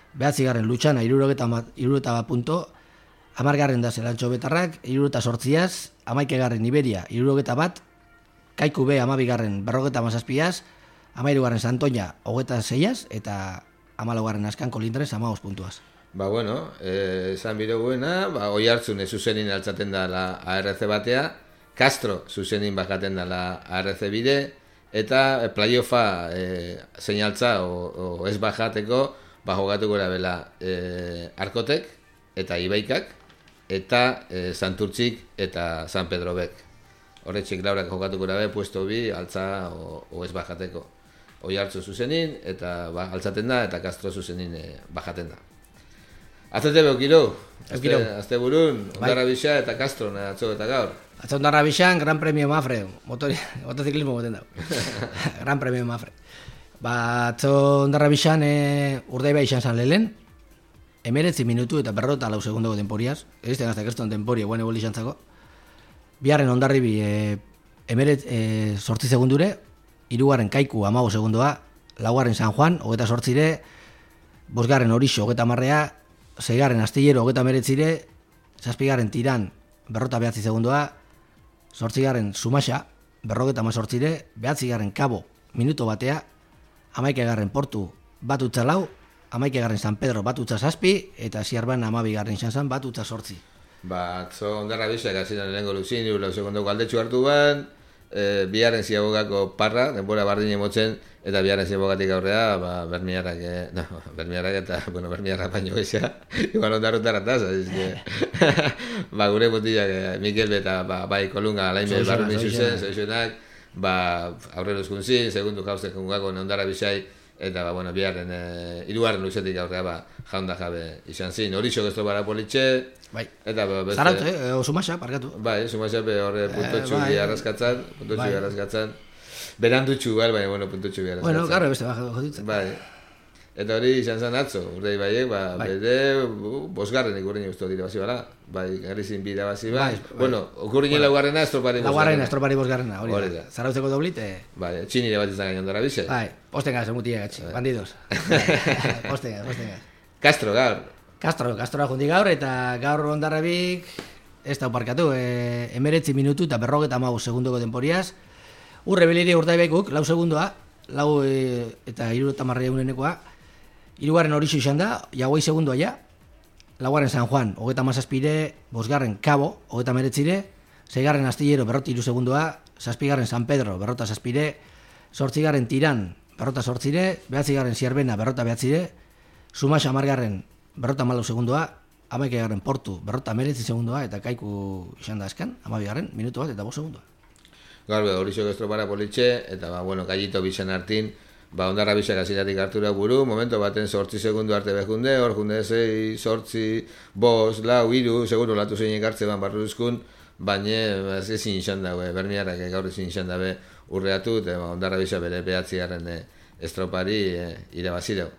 behatzigarren Lutxana, irurogeta bat punto, hamargarren da Zelantxo Betarrak, irurogeta sortziaz, hamaikegarren Iberia, irurogeta bat, Kaiku B, hamabigarren berrogeta mazazpiaz, hamairugarren Santoña, hogeta zeiaz, eta hamalaugarren Askan Kolindrez, hamabost puntuaz. Ba, bueno, eh, esan biro guena, ba, oi hartzun zuzenin altzaten da la A R C batea, Castro zuzenin bakaten da la A R C bide, eta playoffa eh, seinaltza o, o ez bajateko, ba, jogatuko erabela eh, Arkotek eta Ibaikak, eta eh, Santurtzik eta San Pedrobek. Horretxik laurak jokatuko erabe, puesto bi, altza o, o ez bajateko. Oi hartzu zuzenin, eta ba, altzaten da, eta Castro zuzenin eh, bajaten da. Azte beukiro, azte, azte burun, Ondarra Bisa eta Castro, atzo eta gaur. Atzo Ondarra Bisan, Gran Premio Mafre, motori, motociclismo goten dago. Gran Premio Mafre. Ba, atzo Ondarra Bisan e, urdaiba izan zan lehen, emeretzi minutu eta berrota lau segundoko temporiaz, egizten gazta keston temporia, guane boli izan zako. Biarren Ondarribi e, emeret e, sortzi segundure, irugarren Kaiku amago segundoa, laugarren San Juan, hogeta sortzire, bosgarren Orixo, hogeta marrea, seigarren Astillero, hogeta meretzire, zazpigarren Tiran, berrota behatzi segundoa, sortzigarren Sumaxa, berrogeta mazortzire, behatzigarren Kabo, minuto batea, hamaikegarren Portu, bat utza lau, hamaikegarren San Pedro, bat utza zazpi, eta Ziarban hamabigarren izan zen, bat utza sortzi. Ba, atzo Ondarra Bisa, gazinan lehenko luzin, lau segundoko aldetxu hartu ban, e, biharren ziabogako parra, denbora bardin emotzen, eta biharren ziabogatik aurrea, ba, bermiarrak, e, no, bermiarrak eta, bueno, bermiarrak baino geixea, igual ondarrotara tasa, ba, gure botilak, e, Mikel Beta, ba, bai, Kolunga, Alainbe, Barrumi Zuzen, zoizunak, ba, aurrero eskuntzin, segundu jauztek jungako Ondarra Bisai, eta, ba, bueno, biharren, e, irugarren luzetik aurrea, ba, jaunda jabe izan zin, horixo gezto bara politxe, bai. Eta ba, beste... Zarautze, e, o Sumaxa, parkatu. Bai, Sumaxa be horre puntotxu eh, bai. Biarrazkatzan, puntotxu bai. Biarrazkatzan. Berandutxu, bai, baina, bueno, puntotxu biarrazkatzan. Bueno, garro beste baja jotitzen. Bai. Eta hori izan zen atzo, urdei baiek, ba, bai. Bede, bosgarren ikurrin usto dire basi bala. Bai, garrizin bida basi bai. Bai, bai. Bueno, okurrin bueno. Laugarrena, estropari bosgarrena. Laugarrena, estropari bosgarrena, hori da. Zarautzeko doblite. Bai, txinire bat izan gain Ondarra Bisa. Bai, postenga, semutia gatxe, bandidos. Postenga, postenga. Castro, gaur. Castro, Castro jundi gaur, eta gaur Ondarrabik ez da parkatu, e, emeretzi minutu eta berrogeta hamabost segundoko temporiaz. Urre beliri urdaibaikuk, lau segundoa, lau e, eta irureta marrea unenekoa. Irugarren Orixo izan da, jagoi segundoa ja. Laugarren San Juan, hogeta mazazpire, bosgarren Kabo, hogeta meretzire. Seigarren Astillero, berroti iru segundoa. Zazpigarren San Pedro, berrota zazpire. Sortzigarren Tiran, berrota sortzire. Behatzigarren Ziarbena, berrota behatzire. Sumaxa amargarren, berrota malau segundoa, hamaikegarren Portu, berrota meretzi segundoa, eta Kaiku izan da askan, hamabigarren, minutu bat, eta bost segundoa. Gaur, be, hori zoko estropara politxe, eta, ba, bueno, Gallito bizan hartin, ba, Ondarra Bisa gaziratik hartura buru, momento baten sortzi segundu arte behunde, hor junde zei, sortzi, bos, lau, iru, seguro latu zeinek hartze ban barruzkun, baina ez ezin izan daue, bermiarrak gaur ezin izan dabe urreatu, eta ba, Ondarra Bisa bere behatzigarren e, estropari e, irabazireu.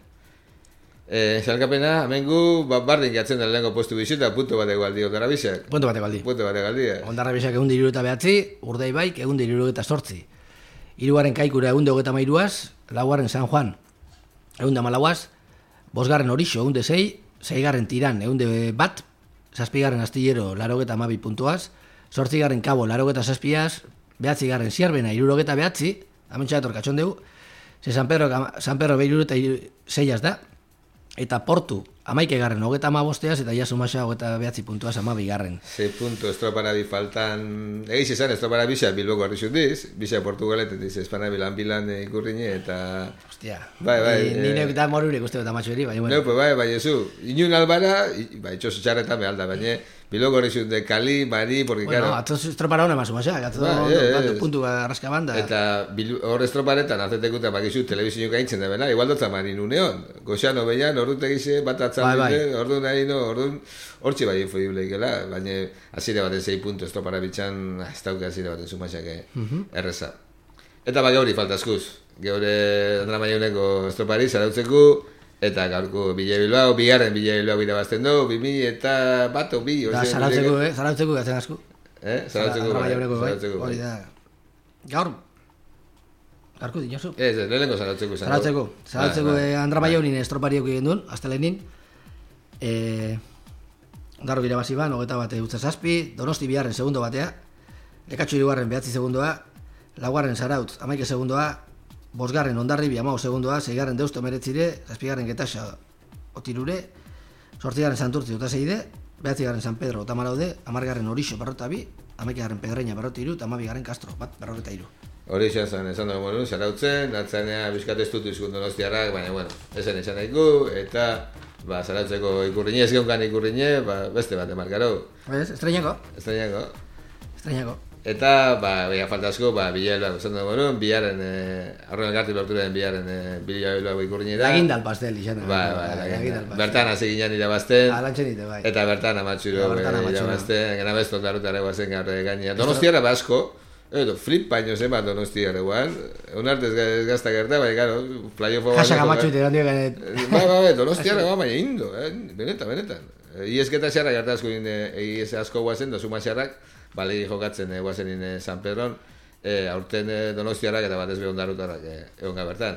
Eh, Zalkapena, amengu, ba, bardin jatzen da lehenko postu bizita, punto bateko aldi Ondarra Bisak. Punto bateko aldi. Punto bateko aldi, eh? Ondarra Bisak egun diru eta behatzi, Urdaibaik egun diru eta sortzi. Hirugarren Kaikura egun hogeta mairuaz, laugarren San Juan egun de malauaz, bosgarren Orixo egun de sei, seigarren Tiran egun de bat, zazpigarren Astillero larogeta amabi puntuaz, sortzigarren Kabo larogeta zazpiaz, behatzigarren Ziarbena irurogeta behatzi, amentsator katxondeu, ze San Pedro, San Pedro behirureta seiaz da, eta Portu, amaikegarren, hogeta amabosteaz, eta Iasumaxa, hogeta behatzi puntuaz, amabigarren. Ze punto, estropara bi faltan... Egiz izan, estropara bisa, Bilboko arrizut diz, bisa Portugaletet diz, espana bilan bilan ikurrini, eta... Hostia, bai, bai, ni neuk eta morurek uste eta matxo eri, baina... Bueno. Neupo, bai, bai, ezu, inun albara, bai, txoso txarretan behalda, baina... Bilboko arrizut de Kali, Mari, porque, bueno, claro... Bueno, atzo estropara hona mazu maxa, atzo puntu arraska banda. Eta hor estroparetan, azetekuta bakizu, telebizioak aintzen da bela, igual dotza marin uneon, goxano behian, ordu tegize, bat atzan bide, ordu nahi, no, ordu... Hortxe bai infoibleikela, baina azire baten zei puntu estropara bitxan, ez dauke azire baten sumaxak erreza. Eta bai gauri faltazkuz, geure Andra Maiauneko estropari, zarautzeko, eta gaurko Bile Bilbao, bigarren Bile Bilbao irabazten du, bimi eta bato, bi... Da, zarautzeko, eh? Zarautzeko gatzen asko. Eh? Zarautzeko, bai, zarautzeko, bai. Hori da. Gaur, Garku dinosu? Ez, ez, lehenengo zarautzeko izango. Zarautzeko. Zarautzeko ah, ah, Andra Maiorin ah. estropariok egin duen, astelenin. Eh, Ondarro irabazi ban, hogeta bate utza zazpi, Donosti biharren segundo batea, Lekatxo hirugarren behatzi segundoa, laugarren Zarautz hamaika segundoa, bosgarren Ondarribi hamao segundoa, seigarren Deusto Meretzire, zazpigarren Getaxa Otirure, sortzigarren Santurtzi otaseide, behatzigarren San Pedro otamaraude, hamargarren Orixo berrota bi, hamaikagarren Pedreña berrota iru, eta hamabigarren Castro bat berrota iru. Hori izan zen, esan dugu morun, Zarautzen, natzanea bizkat ez dut izkun Donostiarrak, baina, bueno, esan izan nahiku, eta ba, Zarautzeko ikurriñe, ez geunkan ikurriñe, ba, beste bat emarkaro. Ez, estreñako. Estreñako. Estreñako. Eta, ba, beha faltazko, ba, bila helbako, esan dugu morun, biaren, eh, arroen elkartik lorturen biaren eh, bila helbako ikurriñe da. Lagindal pastel, izan. Ba, ba, lagindal. Bertan hasi ginen irabazten. Alantxen ite, bai. Eta bertan amatxuro irabazten, gana bestu ondarrutara guazen gaur gainera. Donostiarra basko, edo, flip paino zenbat Donostiarra guan, unartez gazta gerta, bai, gano, playofo bat. Jasak amatxuite, gandio ganet. Ba, ba, ba, Donostiarra guan, baina indo, eh? benetan, benetan. Iezketa xarrak gertazko gine, iez asko guazen, da suma xarrak, balegi jokatzen guazen gine San Pedron, aurten Donostiarrak eta batez be ondarrutarrak egon bertan.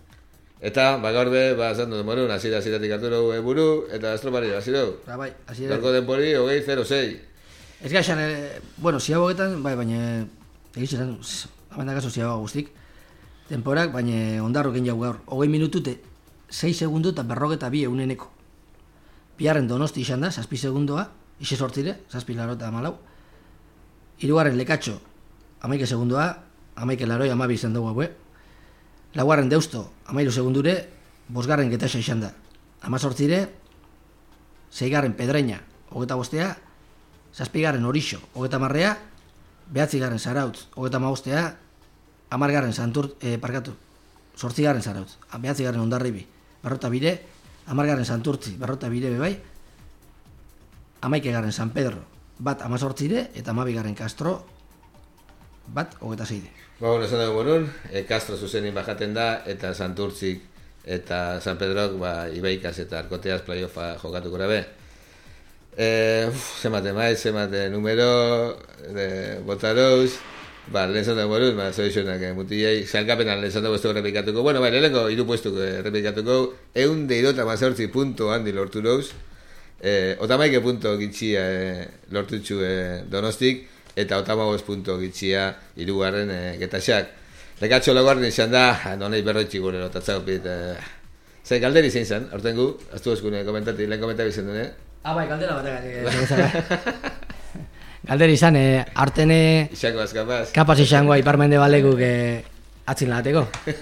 Eta, ba, gaur be, ba, zandu demorun, azira aziratik hartu buru, eta estropari azirau. Ba, bai, azirau. Gorko denpori, hogei, zero, sei. Ez gaixan, eh, bueno, ziabogetan, bai, baina, egitzen, hamen dakazo ziaboga guztik, temporak, baina ondarro gen jau gaur, hogei minutute, sei segundu eta berrogeta bi euneneko. Biarren Donosti izan da, zazpi segundoa, ise sortzire, zazpi laro eta amalau. Hirugarren Lekatxo, amaike segundoa, amaike laroi amabi izan dugu haue. Laugarren Deusto, amairu segundure, bosgarren Getaxa izan da. Amazortzire, seigarren Pedreña, hogeta bostea, zazpigarren Orixo, hogeta marrea, behatzigarren Zarautz, hogeta maustea, amargarren Santurt, eh, parkatu, sortzigarren Zarautz, behatzigarren Ondarribi, berrota bire, amargarren Santurtzi, berrota bire bebai, amaikegarren San Pedro, bat amazortzire, eta amabigarren Castro, bat hogeta zeide. Ba, bueno, esan dugu bonun, e, Castro zuzenin bajaten da, eta Santurtzik eta San Pedrok, ba, Ibaikaz eta Arkoteaz playoffa jokatuko rabe. E, zemate maiz, zemate numero, de botarouz, ba, lehen zan dugu bonun, ba, zoizunak mutilei, zalkapenan lehen zan dugu estu repikatuko. Bueno, bai, lehenko iru puestuko repikatuko, eun deirota mazortzi punto handi lortu rouz, e, otamaike punto gitxia e, lortutxu e, Donostik, eta otamagoz punto gitxia irugarren e, Getaxak. Lekatxo laguarren izan da, nonei berroitxik gure lotatzako pit. E, Zer, galderi zein zen, horten gu, aztu eskune komentati, lehen komentari zen dune. Ah, bai, galdera batek. Galderi izan, eh, artene... Izango azkapaz. Kapaz izangoa iparmende balekuk eh, atzin lagateko.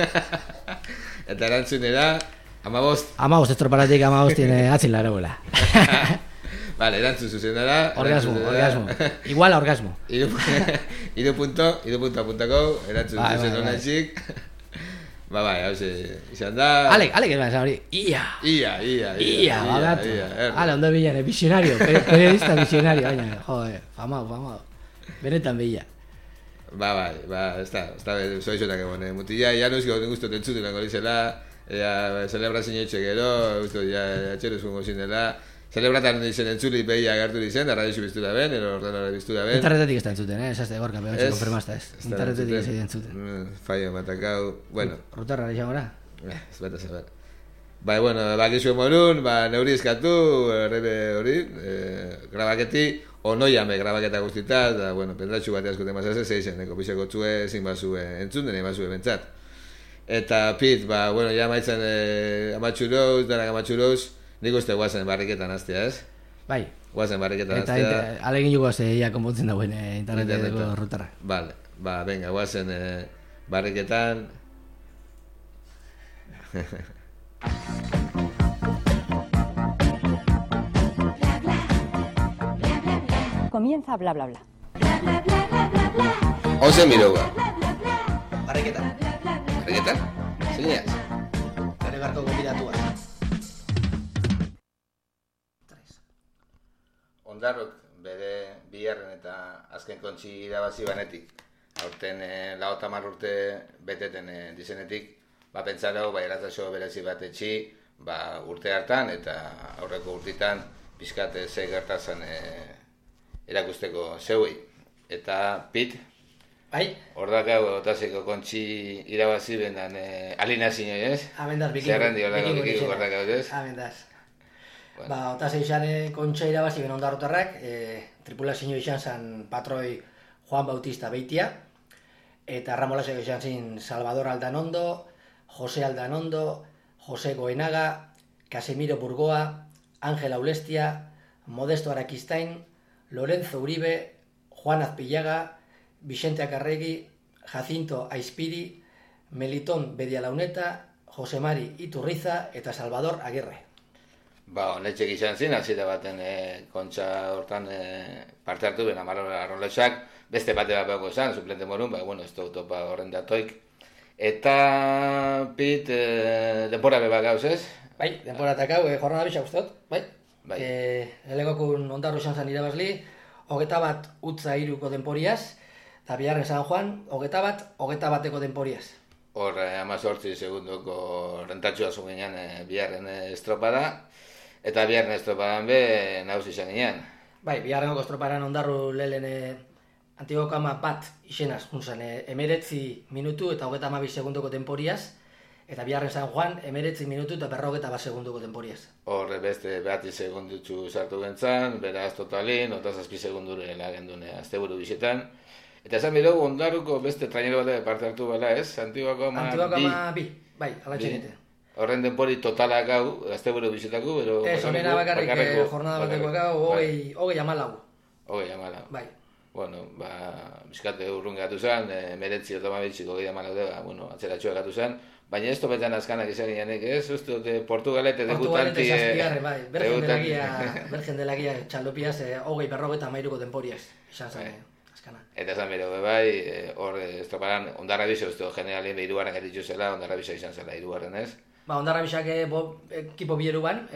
Eta erantzunera, amabost. Amabost estroparatik amabost tiene atzin lagatekoela. Vale, erantzun zuzenara. Orgasmo, orgasmo. Igual a orgasmo. Iru punto, iru punto apuntako, erantzun bai, zuzen bai, honetxik. Ba, bai, hau ze, izan da... Alek, alek ez behar, hori, ia. Ia, ia, ia. Ia, bagatu. Ale, ondo bilan, visionario, periodista visionario, baina, jode, famau, famau. Benetan bila. Ba, bai, ba, ez da, ez da, zoizonak egon, eh? Mutila, ya no izko guztu tentzuten lango izela, ea, celebrazio etxe gero, guztu, ya, atxero zungo zinela, celebratan izen entzuli behia agartu izen, da radiozu biztu da ben, ero ordenara biztu da ben. Internetetik ez da entzuten, eh? Esazte gorka, behatxe konfirmazta ez. Internetetik ez da entzuten. Fallo, matakau, bueno. Rutarra izan gora? Ez bata zer bat. Ba, bueno, bakizu morun, ba, neuri eskatu, errebe hori, grabaketi, onoiame grabaketa guztita, da, bueno, pendratxu bat eazko temazaz ez eizen, eko pixako txue, ezin bazue entzun, dene bazue bentsat. Eta pit, ba, bueno, ja maitzen amatxuroz, danak amatxuroz, nik uste guazen barriketan aztea, ez? Bai. Guazen barriketan aztea. Eta alegin jugu azte ia konpontzen dauen eh, interneteko rutarra. Vale, ba, venga, guazen eh, barriketan. Comienza bla bla bla. Ozen miroga. Barriketan. Barriketan? Zeinaz? Gare garko gomidatuak. Ondarrok bere biharren eta azken kontxi irabazi banetik, aurten e, laota marrurte beteten e, dizenetik, ba pentsarau, ba eratzaxo berezi bat etxi, ba urte hartan eta aurreko urtitan pizkat ze gertazan e, erakusteko zeuei. Eta pit, Bai. Hordak hau, otaseko kontxi irabazi bendan eh, alinazio, ez? Amendaz, bikingu. Zerrendi horreko bikingu hordak hau, ez? Amendaz. Bueno. Ba, otase izan kontxa irabazi ben ondarrotarrak, e, tripulazio izan zen patroi Juan Bautista Beitia, eta Ramolaseko izan zen Salvador Aldanondo, Jose Aldanondo, Jose Goenaga, Casemiro Burgoa, Ángel Aulestia, Modesto Araquistain, Lorenzo Uribe, Juan Azpillaga, Vicente Acarregui, Jacinto Aispiri, Melitón Bedialauneta, Jose Mari Iturriza eta Salvador Aguirre. Ba, honetxek izan zin, hasiera baten e, kontxa hortan e, parte hartu ben amar arrolexak, beste bate bat bako esan, suplente morun, ba, bueno, ez da topa horren datoik. Eta, Pit, e, denpora beba gauz, ez? Bai, denpora eta gau, e, jornada bisa guztot, bai? Bai. E, Elegokun ondarro izan zen irabazli, hogeta bat utza iruko denporiaz, eta biharren San Juan, hogeta bat, hogeta bateko denporiaz. Hor, eh, amazortzi segundoko rentatxua zugenean eh, biharren eh, estropada, eta biharren estropadan be nauz izan ginen. Bai, biharrenoko estropadan ondarru lehen eh, Antigokama bat izenaz, junzan, eh, emeretzi minutu eta hogeta amabi segundoko denporiaz, eta biharren San Juan, emeretzi minutu eta berrogeta bat segundoko denporiaz. Hor, beste behati segundutxu sartu gentzan, beraz totalin, eta zazpi segundure lagendune azteburu bizetan. Eta esan bero, ondaruko beste trainero bat parte hartu bela, ez? Antiguakama bi. Antiguakama bi, bai, ala txenete. Horren denpori totalak hau, azteburu bizetako, bero... Ez, honena bakarrik jornada bateko gau, hogei, hogei amalau. Hogei amalau. Bai. Bueno, ba, bizkate urrun gatu zen, e, meretzi otomabitxiko hogei amalau de, ba, bueno, atzeratxoa gatu zen, baina ez topetan azkanak izan ginenek, ez? Uste dute Portugalete debutanti... Portugalete zazpigarre, bai, bergen delagia, bergen delagia txaldopiaz, hogei berrogeta amairuko denporiaz, izan zen, azkana. Eta esan bero, bai, hor estroparan, ondarra bisa uste, generalien behiruaren eritxu zela, ondarra bisa izan zela, hirugarren, ez? Ba, ondarra bisak ekipo bieru ban,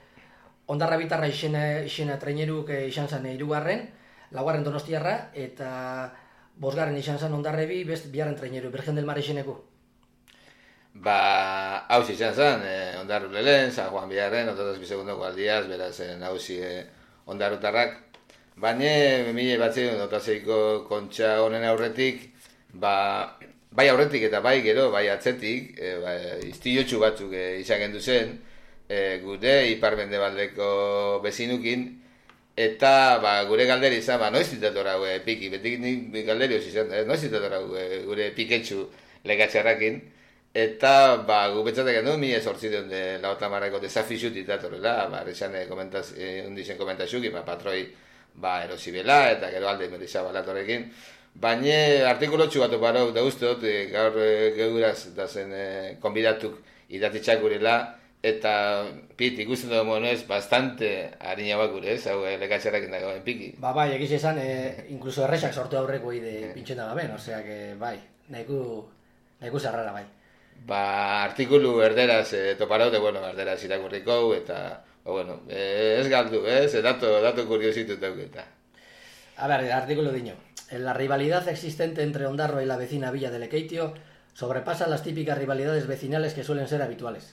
ondarra bitarra izena, izena traineruk izan zen hirugarren, laugarren Donostiarra, eta bosgarren izan zen ondarrebi, best biharren traineru, Bergen del Mar izeneko. Ba, hausi izan zen, eh, ondarru lehen, San Juan biharren, otazaz bizegundoko aldiaz, beraz, hausi eh, ondarrutarrak. Baina, mila batzen, otazeiko kontxa honen aurretik, ba, bai aurretik eta bai gero, bai atzetik, e, ba, iztiotxu batzuk e, izan gendu zen, e, gure ipar-mendebaldeko bezinukin, eta ba, gure galderi izan, ba, noiz ditatora e, piki, betik nik galderi hos izan, e, noiz ditatora e, gure piketxu legatxarrakin, eta ba, gu betzatek gendu, mi esortzi duen de laotamarrako desafizut ditatorela, ba, esan e, komentaz, e, undixen komentazuk, ba, patroi, ba, erosibela, eta gero alde merizabalatorekin, baina artikulotxu bat oparau da uste dut, e, gaur e, geuraz da zen e, konbidatuk idatitxak gurela, eta Pit, ikusten dugu monez, bastante harina bak gure, ez, hau lekatxarrakin dagoen piki. Ba, bai, egiz esan, e, inkluso errexak sortu aurreko ide pintxen da gaben, osea, que, bai, nahiku, nahiku zarrara, bai. Ba, artikulu erderaz e, toparau, de, bueno, erderaz irakurriko, eta, ba, bueno, e, ez galdu, ez, e, dato, dato kuriositut dauk, eta. A ver, el artículo diño. La rivalidad existente entre Ondarroa y la vecina villa de Lekeitio sobrepasa las típicas rivalidades vecinales que suelen ser habituales.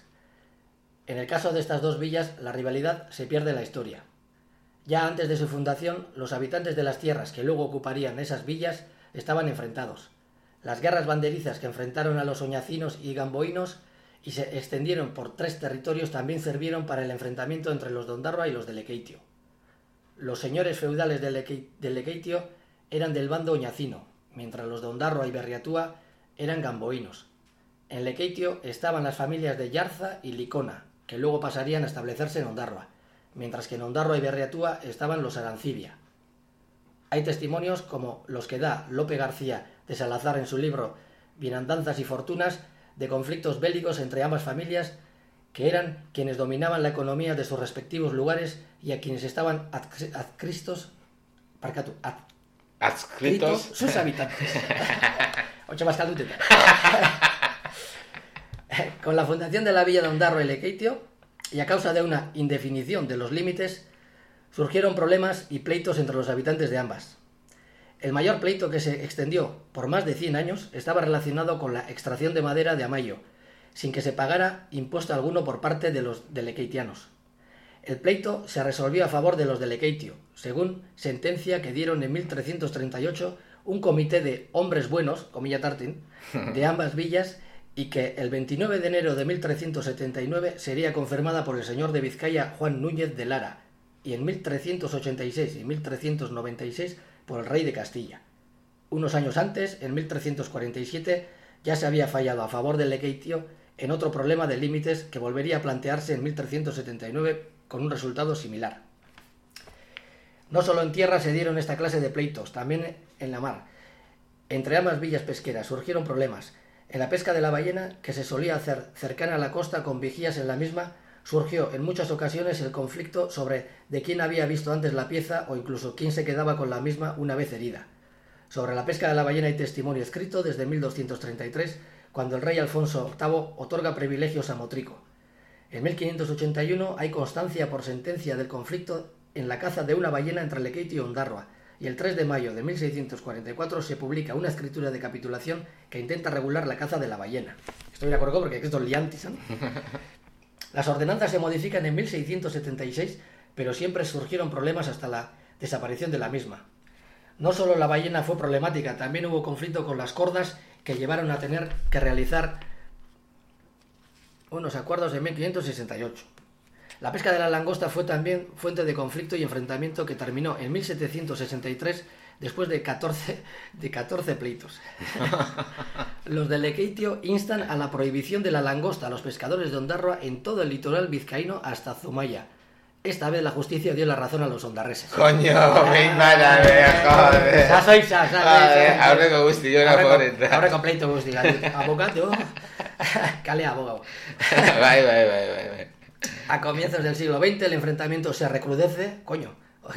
En el caso de estas dos villas, la rivalidad se pierde en la historia. Ya antes de su fundación, los habitantes de las tierras que luego ocuparían esas villas estaban enfrentados. Las guerras banderizas que enfrentaron a los oñacinos y gamboínos y se extendieron por tres territorios también sirvieron para el enfrentamiento entre los de Ondarroa y los de Lekeitio. Los señores feudales de Lekeitio eran del bando oñacino, mientras los de Ondarroa y Berriatúa eran gamboínos. En Lekeitio estaban las familias de Yarza y Licona, que luego pasarían a establecerse en Ondarroa, mientras que en Ondarroa y Berriatúa estaban los Arancibia. Hay testimonios como los que da Lope García de Salazar en su libro Bienandanzas y Fortunas de conflictos bélicos entre ambas familias, que eran quienes dominaban la economía de sus respectivos lugares y a quienes estaban adscritos, parcatu, ad, adscritos sus habitantes. Ocho más calduteta. Con la fundación de la villa de Ondarroa y Lekeitio, y a causa de una indefinición de los límites, surgieron problemas y pleitos entre los habitantes de ambas. El mayor pleito, que se extendió por más de cien años, estaba relacionado con la extracción de madera de Amayo, sin que se pagara impuesto alguno por parte de los de lekeitianos. El pleito se resolvió a favor de los de Lekeitio, según sentencia que dieron en mil trescientos treinta y ocho un comité de hombres buenos, comilla tartin, de ambas villas, y que el veintinueve de enero de mil trescientos setenta y nueve sería confirmada por el señor de Vizcaya Juan Núñez de Lara, y en mil trescientos ochenta y seis y mil trescientos noventa y seis por el rey de Castilla. Unos años antes, en mil trescientos cuarenta y siete, ya se había fallado a favor del Lekeitio en otro problema de límites que volvería a plantearse en mil trescientos setenta y nueve con un resultado similar. No solo en tierra se dieron esta clase de pleitos, también en la mar. Entre ambas villas pesqueras surgieron problemas. En la pesca de la ballena, que se solía hacer cercana a la costa con vigías en la misma, surgió en muchas ocasiones el conflicto sobre de quién había visto antes la pieza o incluso quién se quedaba con la misma una vez herida. Sobre la pesca de la ballena hay testimonio escrito desde mil doscientos treinta y tres, cuando el rey Alfonso octavo otorga privilegios a Motrico. En mil quinientos ochenta y uno hay constancia por sentencia del conflicto en la caza de una ballena entre Lekeitio y Ondarroa, y el tres de mayo de mil seiscientos cuarenta y cuatro se publica una escritura de capitulación que intenta regular la caza de la ballena. Estoy de acuerdo porque esto es liantis, ¿no? Las ordenanzas se modifican en mil seiscientos setenta y seis, pero siempre surgieron problemas hasta la desaparición de la misma. No solo la ballena fue problemática, también hubo conflicto con las cordas que llevaron a tener que realizar unos acuerdos en mil quinientos sesenta y ocho. La pesca de la langosta fue también fuente de conflicto y enfrentamiento que terminó en mil setecientos sesenta y tres después de catorce, de catorce pleitos. Los de Lekeitio instan a la prohibición de la langosta a los pescadores de Ondarroa en todo el litoral vizcaíno hasta Zumaya. Esta vez la justicia dio la razón a los ondarreses. Coño, me maravilla, joder. Ya soy, ya, ya. Aurreko guzti, yo era pobreta. Aurreko pleito guzti, abogado. Kale abogado. Bai, bai, bai, bai, bai. A comienzos del siglo veinte el enfrentamiento se recrudece, coño,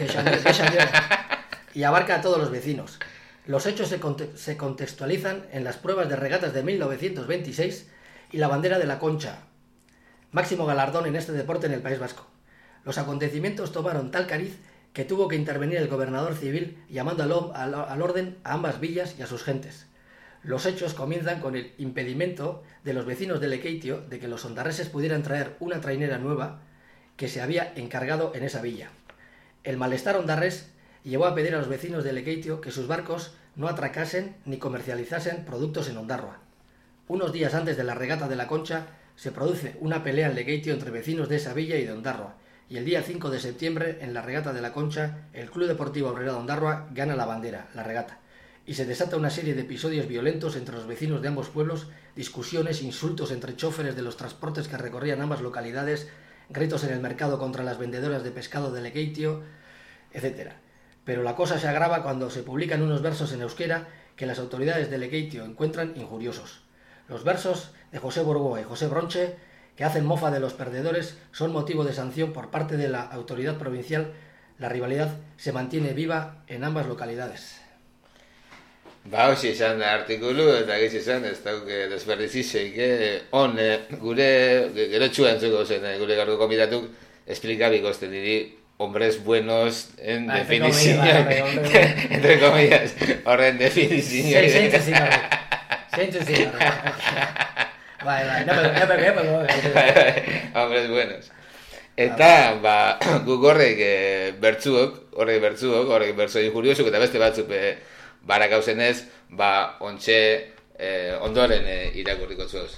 y abarca a todos los vecinos. Los hechos se, conte se contextualizan en las pruebas de regatas de mil novecientos veintiséis y la bandera de la Concha, máximo galardón en este deporte en el País Vasco. Los acontecimientos tomaron tal cariz que tuvo que intervenir el gobernador civil llamando al, al, al orden a ambas villas y a sus gentes. Los hechos comienzan con el impedimento de los vecinos de Lekeitio de que los ondarreses pudieran traer una trainera nueva que se había encargado en esa villa. El malestar ondarrés llevó a pedir a los vecinos de Lekeitio que sus barcos no atracasen ni comercializasen productos en Ondarroa. Unos días antes de la regata de la Concha se produce una pelea en Lekeitio entre vecinos de esa villa y de Ondarroa, y el día cinco de septiembre, en la regata de la Concha, el Club Deportivo Obrera de Ondarroa gana la bandera, la regata, y se desata una serie de episodios violentos entre los vecinos de ambos pueblos, discusiones, insultos entre chóferes de los transportes que recorrían ambas localidades, gritos en el mercado contra las vendedoras de pescado de Lekeitio, etcétera. Pero la cosa se agrava cuando se publican unos versos en euskera que las autoridades de Lekeitio encuentran injuriosos. Los versos de José Borgoa y José Bronche, que hacen mofa de los perdedores, son motivo de sanción por parte de la autoridad provincial. La rivalidad se mantiene viva en ambas localidades. Ba, hoxe izan da artikulu, eta gehiz izan, ez dauke desperdizizeik, on, gure, gero txuan zuko zen, gure garko komitatuk, esplikabik ozten diri, hombres buenos en ba, definizio, entre comillas, horren definizio. Zeintzu zin horrek, zeintzu zin horrek. Bai, bai, no, pero, no, pero, pero, hombres buenos. Eta, ba, guk horrek bertzuok, horrek bertzuok, horrek bertzu injuriosuk, eta beste batzuk barakauzenez, ba, ontxe eh, ondoren eh, irakurriko zuhoz.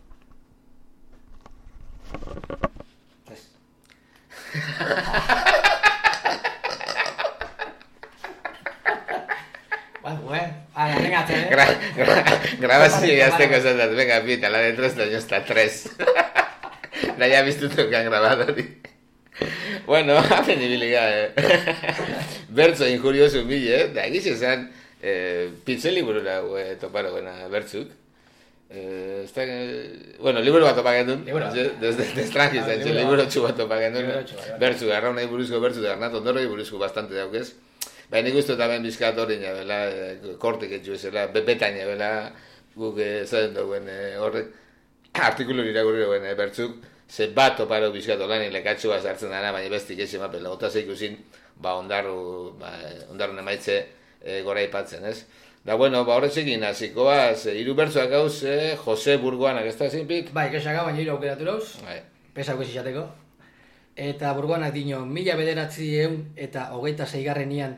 Grabazio jazteko zantat, venga, pita, la de tres años está tres. La ya visto tú que han grabado, tío. Bueno, hapen ibiliga, eh. Bertzo injurioso mille, eh. Da egiz esan, eh, pintzen liburura eh, toparo buena bertzuk. Eh, está, eh, bueno, liburu bat topa gendun, desde estrangiz, ah, liburu txu bat topa gendun. Bertzuk, arraunai buruzko bertzuk, Arnat Ondorroi buruzko bastante daukez. Baina nik uste tamen bizkat hori nabela, kortek etxu ezela, bebetan nabela, guk zaten dauen horrek, artikulu irakurri dauen bertzuk, ze bat toparo bizkat olanik lekatxu bat zartzen dara, baina bestik ezi mapela, gotaz ikusin, ba, ondarru, ba, ondarru nemaitze e, gora ipatzen, ez? Da, bueno, ba, horretzekin hasikoaz, hiru bertzuak gauz, eh, Jose Burgoanak, ez da zinpik? Bai, kesaga, baina hiru aukeratu dauz, bai. Pesako ez izateko. Eta Burgoanak dino, mila bederatzi eun eta hogeita zeigarrenian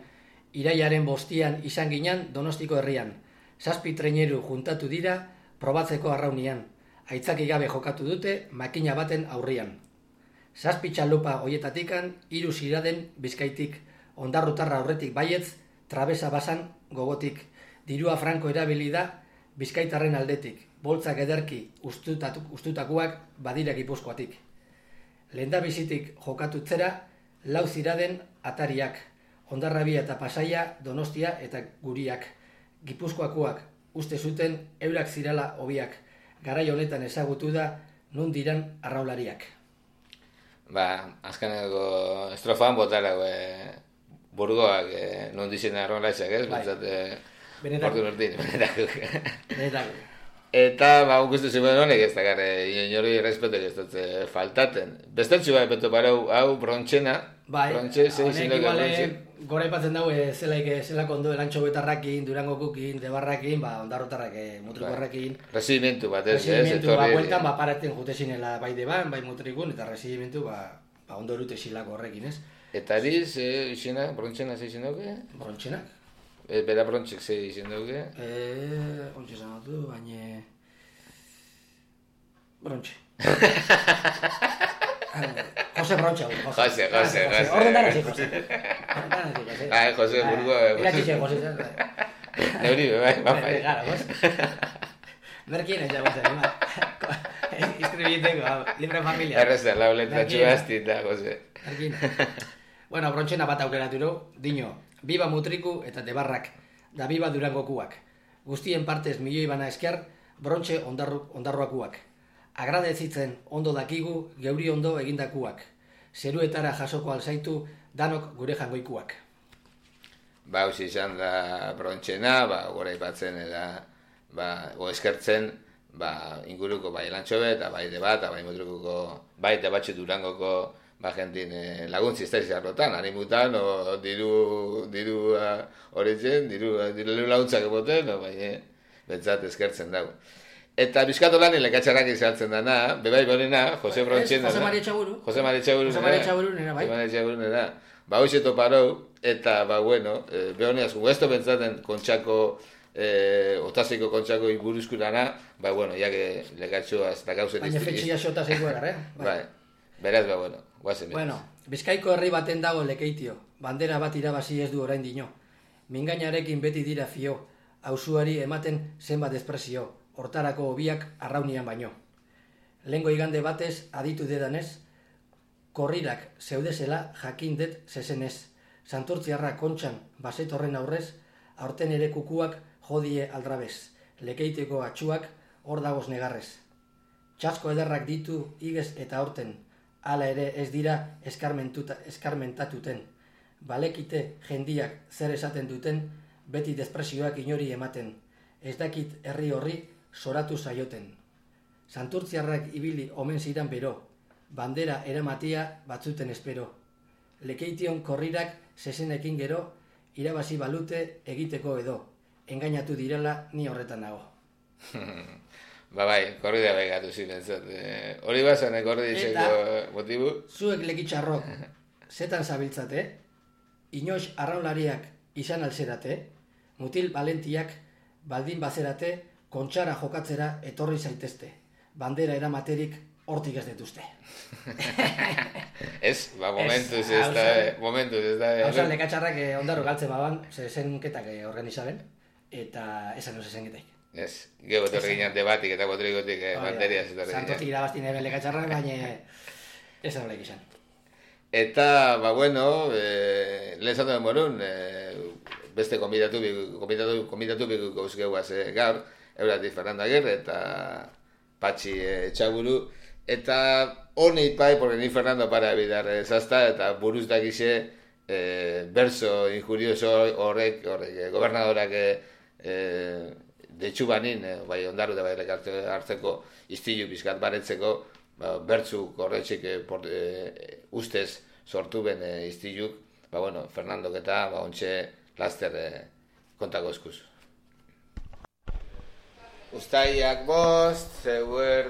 Irailaren bostian izan ginen Donostiko herrian. Zazpi traineru juntatu dira probatzeko arraunian. Aitzaki gabe jokatu dute makina baten aurrian. Zazpi txalupa hoietatikan, hiru ziraden Bizkaitik, ondarrutarra aurretik baietz, trabesa basan gogotik. Dirua franko erabili da Bizkaitarren aldetik, boltzak ederki ustutakuak badira Gipuzkoatik. Lehendabizitik jokatutzera, lau ziraden atariak, Hondarrabia eta Pasaia, Donostia eta Guriak. Gipuzkoakoak uste zuten eurak zirala hobiak. Garai honetan ezagutu da nun diran arraulariak. Ba, azkeneko estrofan botarago e, burgoak e, non dizien arraulariak, ez? Bai. Bentsat, e, Benetako. Benetako. Benetako. Eta, ba, gustu zuen honek ez dakar, inori respeto ez dut faltaten. Besteltzu bai, beto parau, hau brontxena, bai, brontxe, zein honek zinok iguale, brontxe. gora ipatzen dago, e, zelaik, zelako ondo elantxo betarrakin, durangokukin, debarrakin, ba, ondarrotarrak e, mutrikuarrakin. Ba, residimentu bat, ez, ez, Residimentu, ba, etorri. bueltan, ba, paraten jute zinela bai deban, bai mutrikun, eta residimentu, ba, ba ondo erute zilako horrekin, ez? Eta diz, e, izena, brontxena zein zinok? Brontxenak? E, bera brontxek zein zinok? Eh, ontsi esan dut, baina... Brontxe. Jose Brontxe, Jose. Jose, Jose, Jose. Orden dara zi, Jose. Orden dara zi, Jose. Ah, Jose Burgoa. Iratxixe, Jose. Neuri, bai, bai. Gara, Jose. Merkien ez jago zen, ima. Izkribiteko, libre familia. Erreza, lauleta txuazti da, Jose. Merkien. Bueno, Brontxena bat aukeratu du, dino, biba mutriku eta debarrak, da biba durangokuak. Guztien partez milioi bana esker, Brontxe ondarroakuak. Agradezitzen ondo dakigu geuri ondo egindakuak. Zeruetara jasoko alzaitu danok gure jangoikuak. Ba, hausi izan da brontxena, ba, gora ipatzen eta, ba, o eskertzen, ba, inguruko bai elantxobe, eta bai debat, eta bai mutrukuko, bai debatxe durangoko, ba, jentin eh, laguntzi ez da izarrotan, animutan, o diru, diru horitzen, diru, diru laguntzak emoten, o bai, eh, bentsat eskertzen dago. Eta bizkatolan lekatxarrak izaltzen dana, bebai bonena, Jose Brontxena. Jose Maria Txaburu. Jose Maria Txaburu. Jose Maria Txaburu nena, bai. Jose Maria Txaburu nena. Ba, hoxe toparou, eta, ba, bueno, eh, behoneaz, guesto bentsaten kontxako, eh, otaziko kontxako inguruzkurana, ba, bueno, ya que lekatxoaz, da gauzet baina fetxia xota zeigu egar, eh? Bai. Beraz, ba, bueno, guazen. Bueno, Bizkaiko herri baten dago Lekeitio, bandera bat irabazi ez du orain dino. Mingainarekin beti dira fio, auzuari ematen zenbat desprezio. Hortarako hobiak arraunian baino. Lengo igande batez aditu dedanez, korrirak zeudezela jakindet zezenez. Santurtziarra kontxan basetorren aurrez, aurten ere kukuak jodie aldrabez. Lekeiteko atxuak hor dagoz negarrez. Txasko ederrak ditu igez eta aurten, hala ere ez dira eskarmentatuten. Balekite jendiak zer esaten duten, beti desprezioak inori ematen. Ez dakit herri horri soratu zaioten. Santurtziarrak ibili omen ziran bero, bandera eramatia batzuten espero. Lekeition korrirak zezenekin gero, irabazi balute egiteko edo. Engainatu direla ni horretan nago. Ba bai, korrida begatu ziren zat. Eh, hori bazan, korridizeko motibu? Zuek lekitxarrok, zetan zabiltzate, inoiz arraulariak izan alzerate, mutil balentiak baldin bazerate, kontxara jokatzera etorri zaitezte. Bandera eramaterik hortik ez detuzte. Ez, ba, momentuz ez da, momentuz ez da. Hauza, lekatxarrak ondarro galtzen baban, zezenketak organizaben, eta esan no zezenketak. Ez, geho betorri ginen debatik eta botrikotik banderia zetorri ginen. Santotik irabaztin eben lekatxarrak, baina esan horrek izan. Eta, ba, bueno, eh, lehen zatu den morun, eh, beste komitatu komitatu komitatu biko euskeguaz eh, gaur, Eurati Fernando Aguirre eta Patxi eh, Txaburu, eta honeit pai, porque ni Fernando para bidar eh, zazta, eta buruz dakize eh, berso injurioso horrek, horrek, eh, gobernadorak eh, detxu banin, eh, bai ondarru da bai hartzeko iztilu bizkat baretzeko, ba, bertzu horretxik eh, eh, ustez sortu ben eh, iztiluk, ba, bueno, Fernandok eta, ba, ontxe laster eh, kontako eskuz. Uztaiak bost,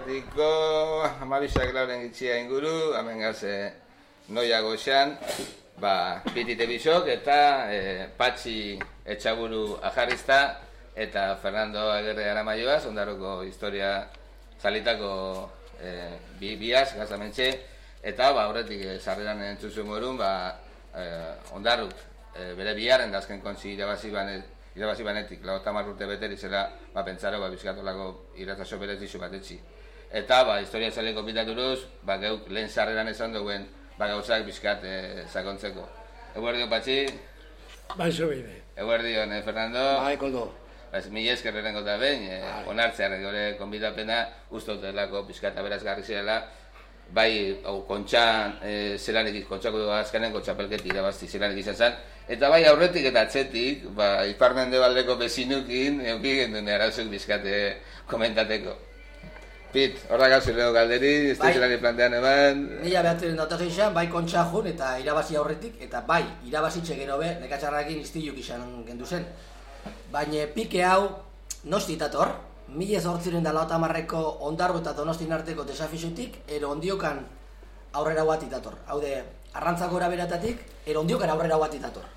zeuerdiko, amabisak lauren gitxia inguru, hemen gaze noia goxan, ba, Pitite Bisok eta e, Patxi Etxaburu Ajarrizta eta Fernando Aguirre Aramaioaz, Ondarruko historia zalitako e, bi, biaz, gazamentxe, eta ba, horretik e, sarreran entzuzuen morun, ba, e, Ondarruk e, bere biharren dazken kontzi irabazi banet, irabazi banetik, lau eta marrurte beteri zela, ba, pentsaro, ba, bizkatolako irratzaso berezizu bat etxi. Eta, ba, historia zaleko bitaturuz, ba, geuk lehen sarreran esan duen, ba, gauzak bizkat e, sakontzeko. Eguerdio, Patxi? Bai, zo bide. Eguerdio, eh, Fernando? Bai, koldo. Ba, mila esker errengo eta behin, e, onartzearen gore konbidapena, ustotelako bizkata berazgarri zirela, bai, hau, kontxan, e, zelanik, kontxako azkeneko txapelketi irabazti zelanik izan zen, eta bai aurretik eta atzetik, ba, Ipar-Mendebaldeko bezinukin, euki gendun erazuk bizkate komentateko. Pit, horra gauzi lego galderi, ez bai, zelari plantean eman... Nila behatzen dautaz izan, bai kontxa jun eta irabazi aurretik, eta bai, irabazitxe gero be, nekatxarrakin iztiluk izan gendu zen. Baina pike hau, nosti dator, mila zortziren da lauta marreko Ondarru eta Donostin arteko desafizutik, ero ondiokan aurrera bat itator. Hau de, arrantzako eraberatatik, ero ondiokan aurrera bat itator.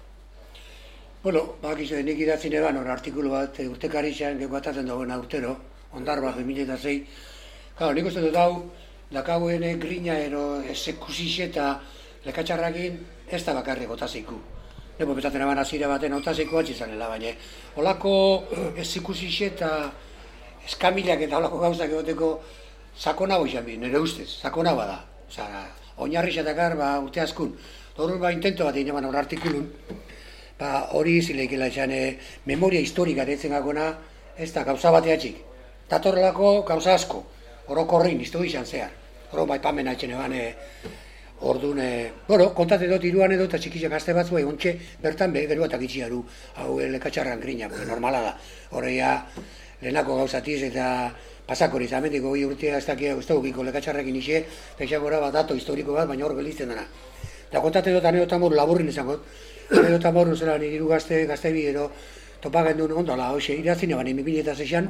Bueno, bak izo, nik idatzin eban, hor artikulu bat, urtekari izan, gekoatatzen dagoena urtero, Ondarroa, bi mila sei. Claro, nik uste dut hau, dakauen grina ero esekusixe eta lekatxarrakin ez da bakarrik otaziku. Nebo betaten eban azira baten otaziku atxizanela, baina holako esekusixe eta eskamilak eta holako gauzak egoteko sakonago izan bi, nire ustez, sakonagoa da. Osa, oinarri xatakar, ba, urte askun. Horren, ba, intento bat egin eban hor artikulun, ba, hori zileikela izan, e, memoria historika detzen gakona, ez da, gauza bateatxik. Datorrelako gauza asko. Orokorrin, iztu izan zehar. Horo bai pamen haitzen eban, e, orduan, e, bueno, kontate dut iruan edo eta txikizak gazte batzu, e, ontxe bertan be, gero eta gitxiaru, hau lekatxarran grina, porque normala da. Horreia, lehenako gauzatiz eta pasakori, zamendiko goi urtea ez dakia guztogiko lekatxarrakin ise, eta gora bat dato historiko bat, baina hor gelizten dena. Eta kontate dut anedotan moru laburrin izango, anedotan moru zela niru gazte, gazte bi edo, topagen duen ondala, hoxe, irazine bani, mi bila eta zexan,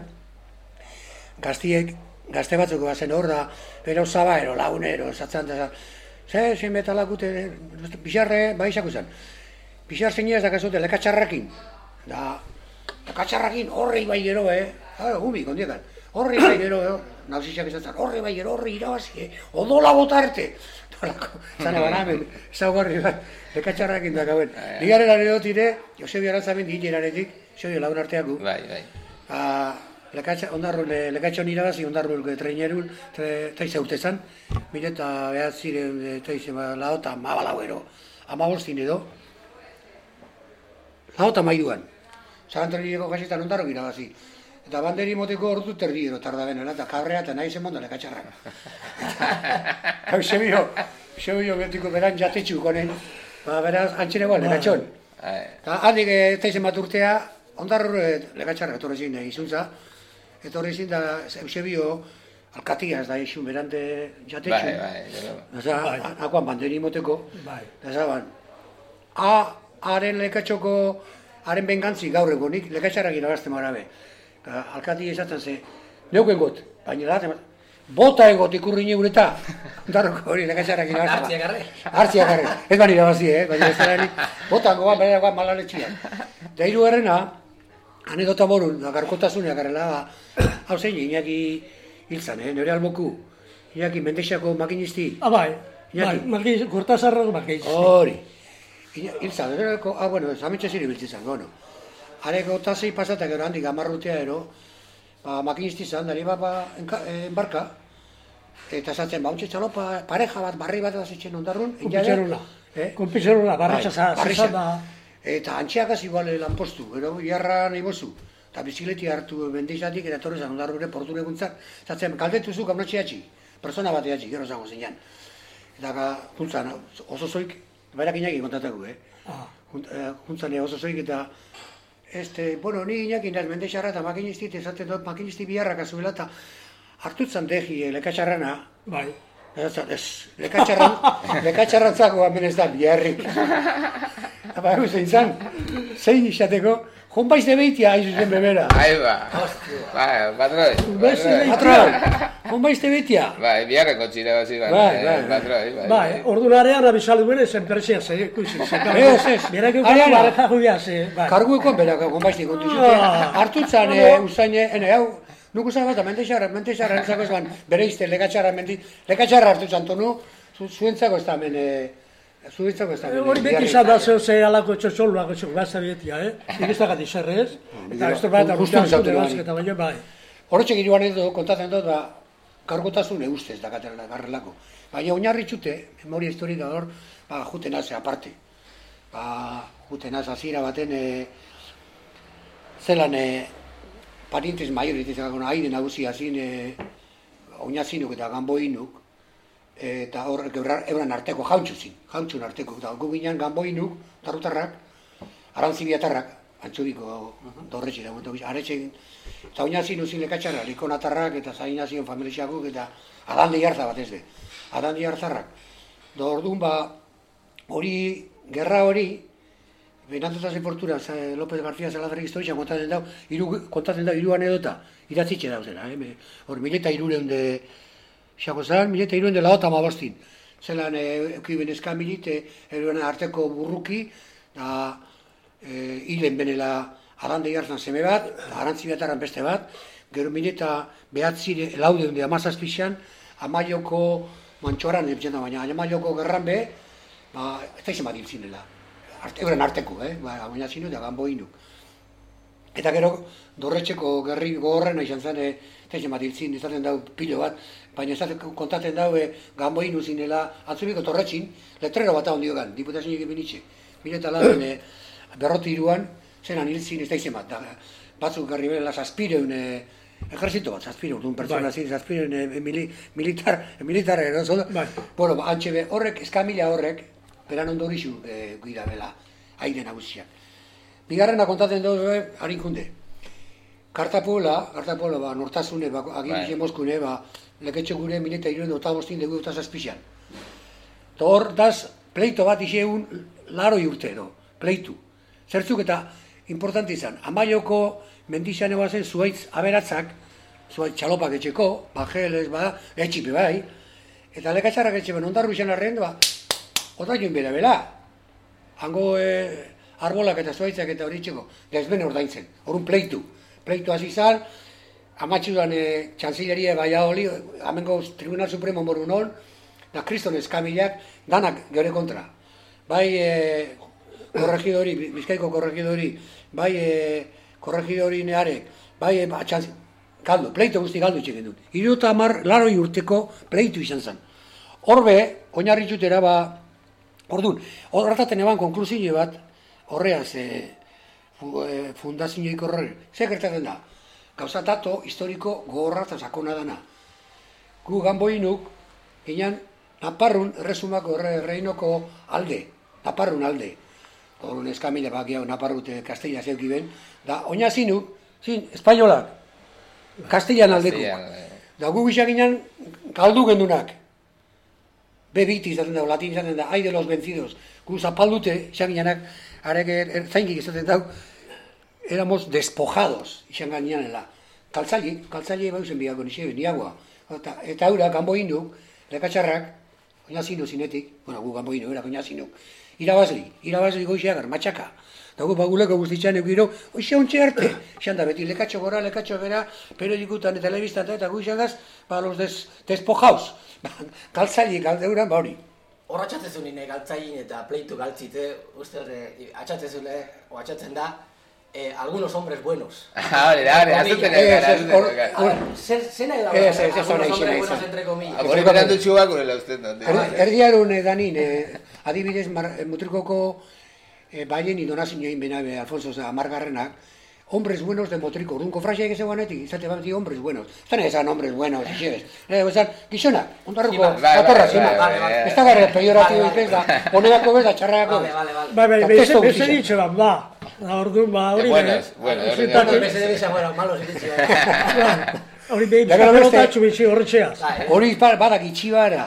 gaztiek, gazte batzuko bazen hor da, bero zabaero, launero, zatzan da, ze, zein betalakute, pixarre, bai izako zen. Pixar zein ez dakazute, lekatxarrakin. Da, lekatxarrakin horrei bai gero, eh? Hau, gumi, kondiekan. Horrei bai gero, eh? Nauzizak ezatzen, horrei bai gero, horrei irabazi, eh? Odola botarte! Dolako, zan eban hamen, zaugarri bat, lekatxarrakin dakauen. Ligaren anedot ire, Josebio Aranzamen digeranetik, Josebio lagun arteaku. Bai, bai. Ondarru, lekatxon irabazi, ondarru treinerun, teize urte zan, mire eta behar ziren teize lau eta mabalau ero, amabostin edo, lau eta maiduan. Zagantarineko gazetan ondarru irabazi. Eta banderi moteko ordu terdi ero tarda benela, eta kabrea eta nahi zen mondo lekatxarrak. Hau, sebio, sebio betiko beran jatetxu konen, beraz, antxene guan, lekatxon. Eta handik teize bat urtea, ondarru lekatxarrak etorre zin izuntza, etorri zin da Eusebio alkatiaz da isun berante jatetxu. Bai, bai, bai. Akuan banderi moteko. Bai. Eta zaban, haren lekatxoko, haren bengantzi gaur egonik, lekatxarrak irabazten mara be. Alkatia izatzen ze, neuken got, baina laten, bota egot ikurri neureta, ondarroko hori lekatxarrak irabazten. Hartzia garre. Hartzia garre. Ez bani irabazi, eh? Baina ez dara botango bat, bera bat malaletxian. Da hiru errena, anedota borun, garkotasuneak garrela, hau zein, Iñaki hiltzan, eh? Nire alboku, Iñaki Mendexako makinisti. Ah, bai, bai, gortazarrak makinisti. Hori. Hiltzan, ah, bueno, zametxe ziri biltzizan, bueno. Hareko tasei pasatak ero handik amarrutea ero, ba, makinisti zan, dari bapa enbarka, eta zatzen, ba, untxe txalopa, pareja bat, barri bat azitzen ondarrun. Konpizerula, konpizerula, barratxa zazan da. Eta antxeakaz igual lanpostu, gero jarra nahi bozu. Eta bizikleti hartu bendeizatik eta torrezan ondarru ere portu leguntzak. Zatzen, kaldetuzu kamnotxe atxi, persona bat atxi, gero zango zeinan. Eta juntzan, oso zoik, bairak inaki kontatako, eh? Juntzan oso zoik eta, este, bueno, ni inaki naz mendeixarra eta makinisti, ezaten dut makinisti biharrak azuela eta hartutzan degi lekatxarrana. Bai. Ez, lekatxarran, lekatxarrantzako hemen ez da biharrik. Eta egu zein zan, zein izateko, Jonbaizte behitia, haizu zen bebera. Ahí ba. Ba, patroi. Patroi. Jonbaizte behitia. Ba, biharreko txire bazi ba. Bai, patroi. Bai, ordunarean abisalu bere zen persia ze, ikusi. Ez, ez. Berak eukara bareja judia ze. Kargueko berak jonbaizte kontu zuten. Artutzan, usaine, ene, hau, nuku zan bat, mentexarra, mentexarra, entzako zan, bere izte, lekatxarra, lekatxarra hartutzan tonu, zuentzako ez da, men, zuentzako ez da, men. Hori beti izan da zeu ze alako txotxoluak etxok gazta bietia, eh? Ikiztakat izerrez, eta ez bat, guztun zautu eta baina bai. Horretxek iruan edo, kontatzen dut, ba, kargotasune ustez dakatela garrelako. Baina oinarri txute, memoria historika hor, ba, juten haze aparte. Ba, juten haze azira baten, zelan, parientes maioritis egakona aire nagusia zin, oinazinuk eta gamboinuk, eta horrek euran arteko jauntxu zin, jauntxun arteko. Eta gu ginen gamboinuk, tarrutarrak, arantzibiatarrak, antxuriko dorretxe da, aretxe, eta oinazinu zin lekatxarra, likonatarrak eta zainazion familixakuk eta adande jartza bat ez de, adande jartzarrak. Da orduan ba, hori, gerra hori, Benantotaz eportura, López García Salaverri historia kontatzen dau, iru, kontatzen dau, iru anedota, idatzitxe dauzela, eh? Hor, mileta irureun de, xako zan, mileta irureun de laota amabostin. Zelan, eukiben eskamilit, eruen arteko burruki, da, hilen benela adande jartzen seme bat, arantzibiatarran beste bat, gero mileta behatzire, laudeun de amazazpixan, amaioko mantxoran, eptzen da baina, amaioko gerran be, ba, ez da izan bat hiltzinela. Euren arteko, eh? Ba, oinazinu eta gamboinu. Eta gero, dorretxeko gerri gogorrena izan zen, teizen bat hiltzin, izaten dau pilo bat, baina izaten kontaten dau gamboinu zinela, atzubiko torretxin, letrero bat hon diogan, diputazioak egin itxe. Mila eta laden, berroti iruan, zenan hiltzin, ez da izen bat, batzuk garri behela, zazpireun, ejerzito bat, zazpireun, un pertsona zin, zazpireun militar, militar, erozo, bueno, antxe horrek, eskamila horrek, beran ondo horizu guida bela, aire nagusiak. Bigarrena kontatzen dugu, harinkunde. Kartapola, Kartapola, ba, nortasune, ba, agirize moskune, ba, leketxo gure mileta iruen otabostin dugu eta zazpixan. Eta hor, daz, pleito bat iseun, laro urte edo, pleitu. Zertzuk eta, importante izan, amaioko mendixan egoazen zuaitz aberatzak, zuaitz txalopak etxeko, bajeles, ba, etxipe bai, eta lekatxarrak etxe ben, ondarru izan arren, ba, otra joan bera bela. Hango arbolak eta zuaitzak eta hori txeko, desbene ordaintzen, horun pleitu. Pleitu hasi zan, amatxudan txantzilleria baia holi, amengo Tribunal Supremo morun hon, da kriston eskamilak, danak gure kontra. Bai korregidori, Bizkaiko korregidori, bai korregidori nearek, bai txantzilleria, galdu, pleitu guzti galdu txeken dut. Hiru eta hamar laroi urteko pleitu izan zen. Horbe, oinarri txutera, ba, orduan, horretaten eban konklusio bat, horreaz, fundazioik horre, ze gertatzen da? Gauza dato historiko gogorra eta sakona dana. Gu ganboinuk, ginen, Naparrun, erresumako erreinoko alde, Naparrun alde. Horun eskamile bakiago, Naparrute Kastilla zeukiben, da, oinazinuk, zin, espainolak, Kastillan aldeko. Da, gu gisa ginen, galdu gendunak. Be bikti izaten dago, latin izaten da, ai de los vencidos. Gu zapaldute, izan ginenak, arek erzaingik izaten dago, éramos despojados, izan gainanela. Kaltzali, kaltzali eba usen bigako nixebe, niagua. Eta, eta aura, gamboinuk, lekatxarrak, oinazinu zinetik, bueno, gu gamboinu, era oinazinuk, irabazli, irabazli goizeagar, matxaka. Eta gu baguleko guztitxan egiro, oixe ontxe arte, izan da beti, lekatxo gora, lekatxo bera, periodikutan eta telebistan eta gu izan gaz, ba, los des, despojaos. Galtzaile galdeuran, ba hori. Hor atxatzezun nire galtzailin eta pleitu galtzite, uste atxatzezule, o atxatzen da, algunos hombres buenos. Hori da, hori, azuten egara. Zena edabaz, algunos hombres buenos entre comillas. Hori berandu txuak urela uste, no? Erdiarun danin, adibidez, mutrikoko baien idonazin join benabe, Alfonso Amargarrenak, hombres buenos de Motrico, orduan kofraxeak eze guanetik, izate bat di hombres buenos. Zan esan hombres buenos, xebes. Esan, gizonak, ondarruko, atorra, zima. Ez da gara, peyoratibo ikez da, honegako bez da, txarragako bez. Bai, bai, beze ditxe bat, ba. Orduan, ba, hori behez. Bueno, beze debeza, bueno, malos ditxe. Hori behin, bizkapelotatxu bitxi horretxeaz. Hori badak itxibara,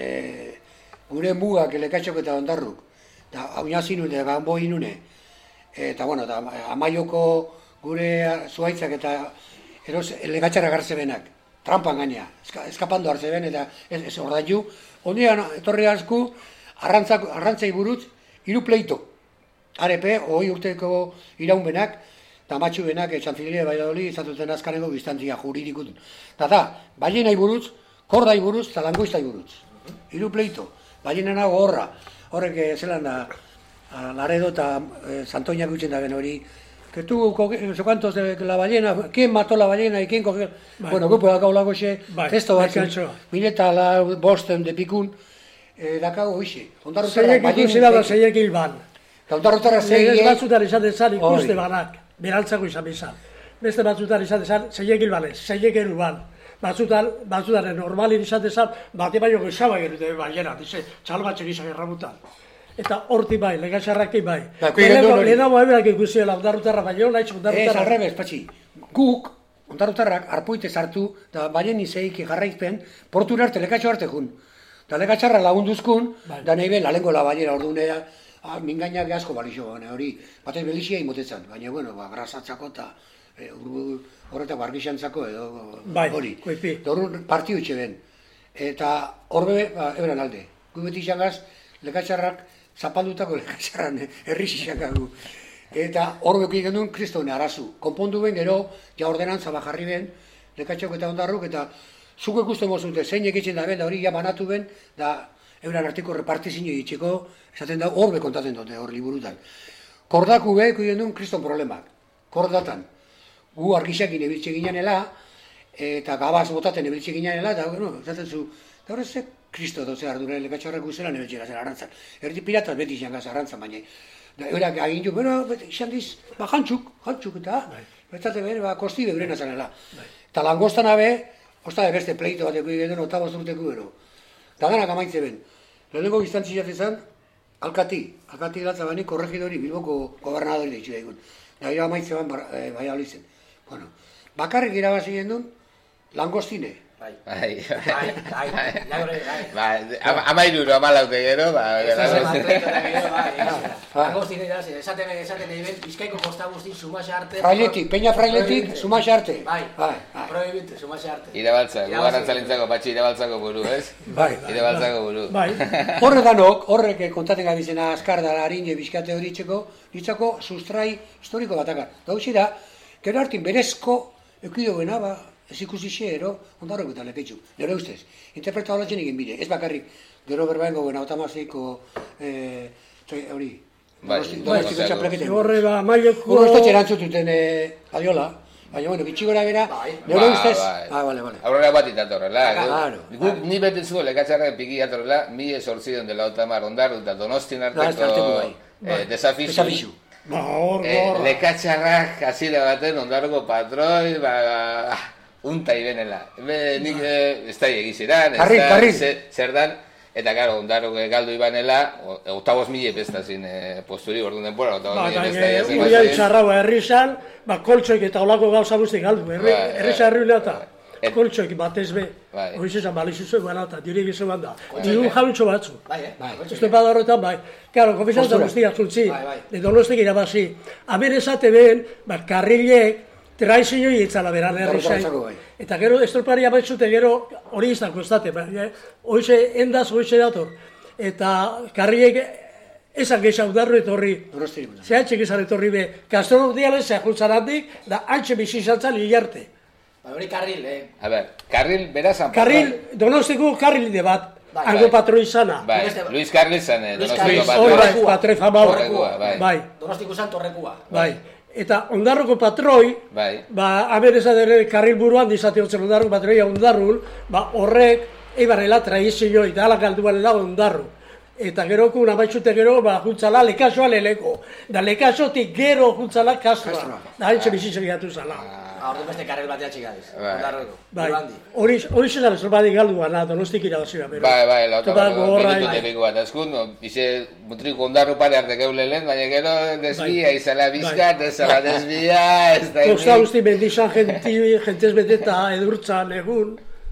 gure mugak elekatxok eta ondarruk, eta hau nazinu eta gambo inune, eta bueno, eta Amaioko gure zuaitzak eta eros legatxarra garzebenak, trampan gaina, eskapando hartzeben eta ez, ez ordailu, ondian etorri asku arrantzai buruz hiru pleito. Arepe, hoi urteko iraunbenak, eta matxubenak, Txantzilere Baidadoli izatuten azkaneko biztantzia juridikut. Eta da, balenai buruz, kordai buruz, eta langoiztai buruz. Hiru pleito, balenena gorra. Horrek zelan da, Laredo eta Santoñak utzen da ben hori, que tú, no sé cuántos de la ballena, ¿quién mató la ballena y quién cogió? Bai. Bueno, gupo dakau lagoxe, testo bat, mileta la bosten de pikun, eh, dakau hoxe. Zeiek ikusi da, zeiek hil ban. Ondarrotarra zeiek... Ez batzutan izan dezan ikuste banak, beraltzako izan bizan. Beste batzutan izan dezan, zeiek hil banez, zeiek hil ban. Batzutan, batzutan normalin izan dezan, bate baino gizaba gerute ballena, dice, txalbatxek izan erramutan. Eta horti bai, legatxarraki bai. Lehenago eberak ikusiela ondarrutarra baino, nahiz ondarrutarra. Ez, alrebez, patxi. Guk, ondarrutarrak, arpoite sartu, da balen izeik jarraizpen, portura arte, legatxo arte jun. Da legatxarra lagunduzkun, da nahi ben, lalengo la ballera ordunea, mingainak asko balixo, hori, batez belixia imotetzen, baina, bueno, grasatzako eta horretak bargixantzako edo hori. Da horren partiu itxe ben. Eta horbe, eberan alde. Gu beti izangaz, legatxarrak, zapaldutako legatxarran errixixakagu. Eta hor beko ikendun kristone arazu. Konpondu ben gero, ja ordenantza bajarri ben, legatxok eta ondarruk, eta zuko ikusten mozute, zein egitzen da ben, da hori ja banatu ben, da euran artiko repartizio itxeko, esaten da hor be kontatzen dute, hor liburutan. Kordaku be, ikendun kriston problemak. Kordatan. Gu argixakin ebiltxe ginanela, eta gabaz botaten ebiltxe ginanela, eta bueno, esaten zu, da horrezek, Kristo doze ardura legatxarrak guzela nebetxera zen arantzan. Erdi pirataz beti izan gaz arantzan, baina. Eurak agindu, bueno, izan diz, ba, jantxuk, jantxuk eta, betzate behar, ba, kosti bebrena zanela. Eta langostan abe, osta beste pleito bateko egiten, otabaz urteko bero. Eta ganak amaitze ben. Lehenengo biztantzi jatezan, alkati, alkati gatza bani, korregidori, Bilboko gobernadori da itxu daigun. Da ira amaitze ban, bai hau Bueno, bakarrik irabazi gendun, langostine. Bai, bai, bai, bai, bai, amairuro, amalauke gero, bai, Langostin esaten esaten egin, Bizkaiko kosta guztin sumaxe arte... Frailetik, peña frailetik, sumaxe arte. Bai, prohibite, sumaxe arte. Irabaltza, gugarrantzalintzako, patxi irabaltzako buru, ez? Bai, irabaltzako buru. Bai, horre danok, horrek kontaten gabizena askar da harin bizkate hori itxeko, ditzako sustrai historiko batakar. Gauzi da, gero hartin berezko eukido bena, ba, ez ikusi xe, ero, ondarroko eta lepetxu. Nero ustez, interpreta holatzen egin bide, ez bakarrik, gero berbaengo gena, otamazeiko, hori, donostik txapleketen. Horre ba, maioko... Gurrostotxe erantzututen adiola, baina, bueno, bitxigora bera, nero ustez... Ah, bale, bale. Aurrera bat itatorrela, guk ni beten zuen legatxarrak piki atorrela, mi esortzidon dela otamar ondarru eta donostin arteko desafixu. Ba, hor, hor. Lekatxarrak hasiera baten ondarruko patroi, ba, unta ibenela. Nik ez da egiziran, ez da zer dan, eta gara, ondarruko galdu ibanela, otaboz mila pestazin posturi orduan denpora, otaboz mila pestazin. Ba, urian txarraua herrizan, ba, koltsoik eta olako gauza guztik galdu, herrizan herriulea eta koltsoik batez be, hori zezan balizuzue gana eta diri gizuan da. Diru jabitxo batzu. Ez du bada horretan, bai. Karo, konfizantza guztiak zuntzi, donostik irabazi. Haber esate ben, ba, karrilek, traizioi itzala beran herrizan. Eta gero, estolpari abatzute gero hori izango estate, hoize endaz, hoize dator. Eta karrilek esan gehiago darro etorri. Zehatxek esan etorri be, Castro Diales zehakuntzan handik, da antxe bizizantzan hilarte. Hori karril, eh? A ber, karril berazan... Karril, donostiko karril de bat, algo patroi izana. Bai, Luis Karril zan, donostiko patroi. Hori, patroi famau. Bai. Donostiko zan torrekua. Bai. Eta ondarroko patroi, ba, abereza dere karril buruan dizate hotzen ondarroko patroia ondarrun, ba, horrek, eibarrela traizio eta ala galdualela ondarru. Eta geroko unamaitxute gero, ba, juntzala lekasoa leleko. Da lekasotik gero juntzala kastroa. Da haintxe bizitzen gatu zala. Ordu beste karrel batea txigadiz. Bai, hori zezan ez badi galdua, na, donostik irabazioa. Bai, bai, minutu tepiko bat, ezkun, ize mutriko ondarru pare arte geulelen, baina gero desbia, izala bizkat, ezala desbia, ez da... Kosta guzti bendizan jentez beteta edurtzan egun.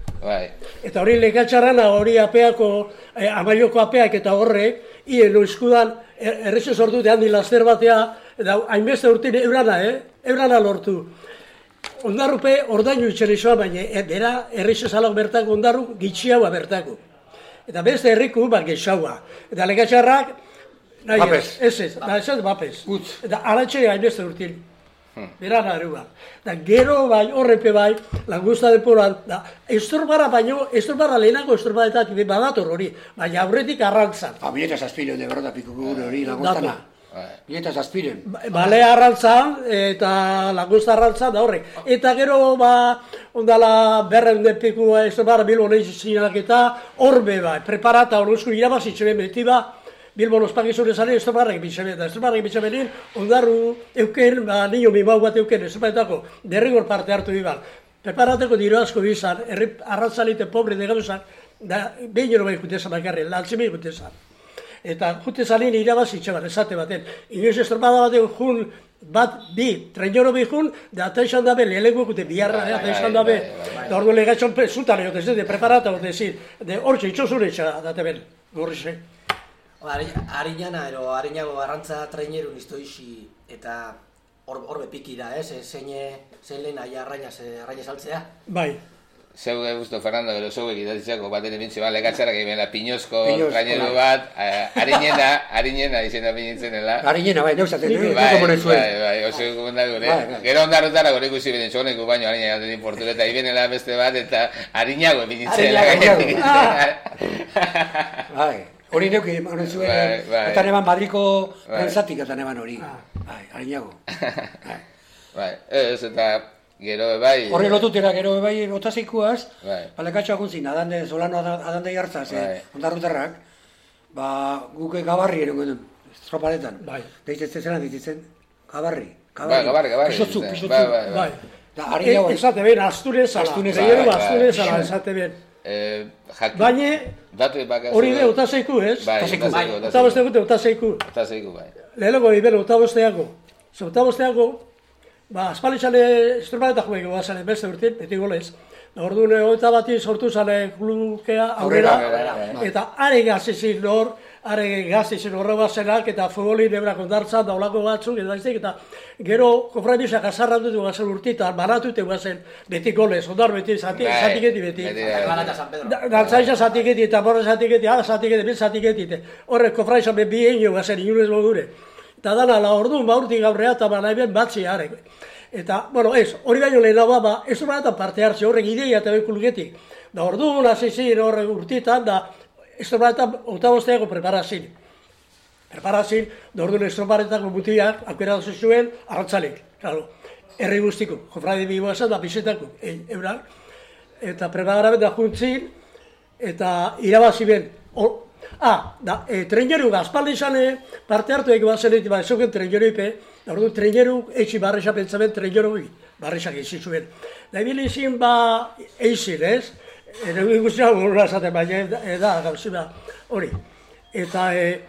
Eta hori lekatxarrana, hori apeako, amaioko apeak eta horrek, hien oizkudan, errexez ordute handi laster batea, eta hainbeste urtin eurana, eh? Eurana lortu. Ondarrupe ordainu itxerizoa, baina bera herrixe zalak bertako ondarru gitxiaua bertako. Eta beste herriku, ba, gexaua. Eta legatxarrak, nahi ez, ez ez, da ez ez bapez. Eta alatxe hainbeste urtin. Beran arua. Da gero bai, horrepe bai, langusta deporan, da estorbara baino, estorbara lehenako estorbadetak badator hori, baina aurretik arrantzan. Ah, bileta zazpiren de berrota pikuko gure hori langustana. Bileta zazpiren. Bale arrantzan, eta langusta arrantzan da horrek. Eta gero, ba, ondala berren de piku estorbara bilbo nahi zinak eta horbe bai, preparata horrezko irabazitxe ben beti ba, Bilbon ospakizune zane, estroparrak bitxabe, eta estroparrak bitxabe nien, ondarru euken, ba, nio mimau bat euken, estroparetako, derrigor parte hartu ibal. Preparateko diro asko bizan, herri arrantzalite pobre degaduzan, da behin jero bai jutezan bakarri, lantzime jutezan. Eta jutezan nien irabazitxe bat, esate baten. Inoiz estropada bat jun, bat, bi, trenjoro bi jun, da ata izan dabe, lehenko gute biharra, ata izan dabe, da ordu legatxon zutan egot ez de preparata gote zin, de hortxe itxosure etxa date ben, gorrize. Ariñana, ero Ariñago arrantza traineru nizto isi, eta horbe piki da, ez? Zein lehen aia arraina saltzea? Bai. Zeu guztu, Fernando, bero zeu egitatitzako bat ere bintze, bale, gatxarak egin la piñozko trainero bat, Ariñena, Ariñena izena pinitzenela. Ariñena, bai, neuzaten, bai, bai, bai, oso gumendak gure. Gero ondarrotara gore ikusi benen txoneku baino Ariñena gaten importu, eta ibenela beste bat, eta Ariñago pinitzenela. Bai. Hori neuki, honen zuen, eta neban Madriko prentzatik eta neban hori. Bai, Ariñago. Bai, ez, eta gero bai... Horri lotutera gero bai, otazeikuaz, balekatxoak untzin, adande, Solano adande jartzaz, ondarrutarrak, ba, guke gabarri eren guen, estroparetan. Deitetzen zelan, deitetzen, gabarri. Bai, gabarri, gabarri. Pisotzu, pisotzu. Bai, esate ben, astunezala, zeieru astunezala, esate ben. Baina, hori be, otazeiku, ez? Bai, otazeiku, otazeiku. Otazeiku, bai. Lehenoko, ibero, otabosteako. Zer, otabosteako, ba, aspalitxale estroparetak juego bazane beste urtin, beti golez. Orduan, eta bati sortu zane klukea aurrera, eta are gazizin hor, are gazizin horre bazenak, eta futbolin ebrak ondartzan, daulako batzuk, eta iztek, eta gero kofraimizak azarratu du bazen urtitan, baratute bazen beti golez, ondar beti, zatiketi beti. Dantzaiza zatiketi, eta borra zatiketi, ah, zatiketi, ben zatiketi, horrek kofraimizak ben bi egin bazen, inunez bodure. Eta dana, la orduan, ba urtik gaurrea, eta ba nahi ben batzi arek. Eta, bueno, ez, hori baino lehenagoa, ba, ez du banetan parte hartze horrek ideia eta bekulgetik. Da orduan, azizin horrek urtitan, da, ez du banetan otabosteako preparazin. Preparazin, da orduan ez du banetan mutiak, aukera dozu zuen, arrantzalik, claro. Herri guztiko, jofrade bigoa esan, da pisetako, eurak. Eta preparaben da juntzin, eta irabazi ben. Ah, da, traineru gazpaldi izan parte hartu eko bat zenetik, ba, ezoken traineru ipe, da orduan traineru eitzi barresa pentsamen traineru bi, barresak eizi zuen. Da ibili izin, ba, eizin, ez? Ero ikusia horra esaten, baina, da, gauzi, ba, hori. Eta,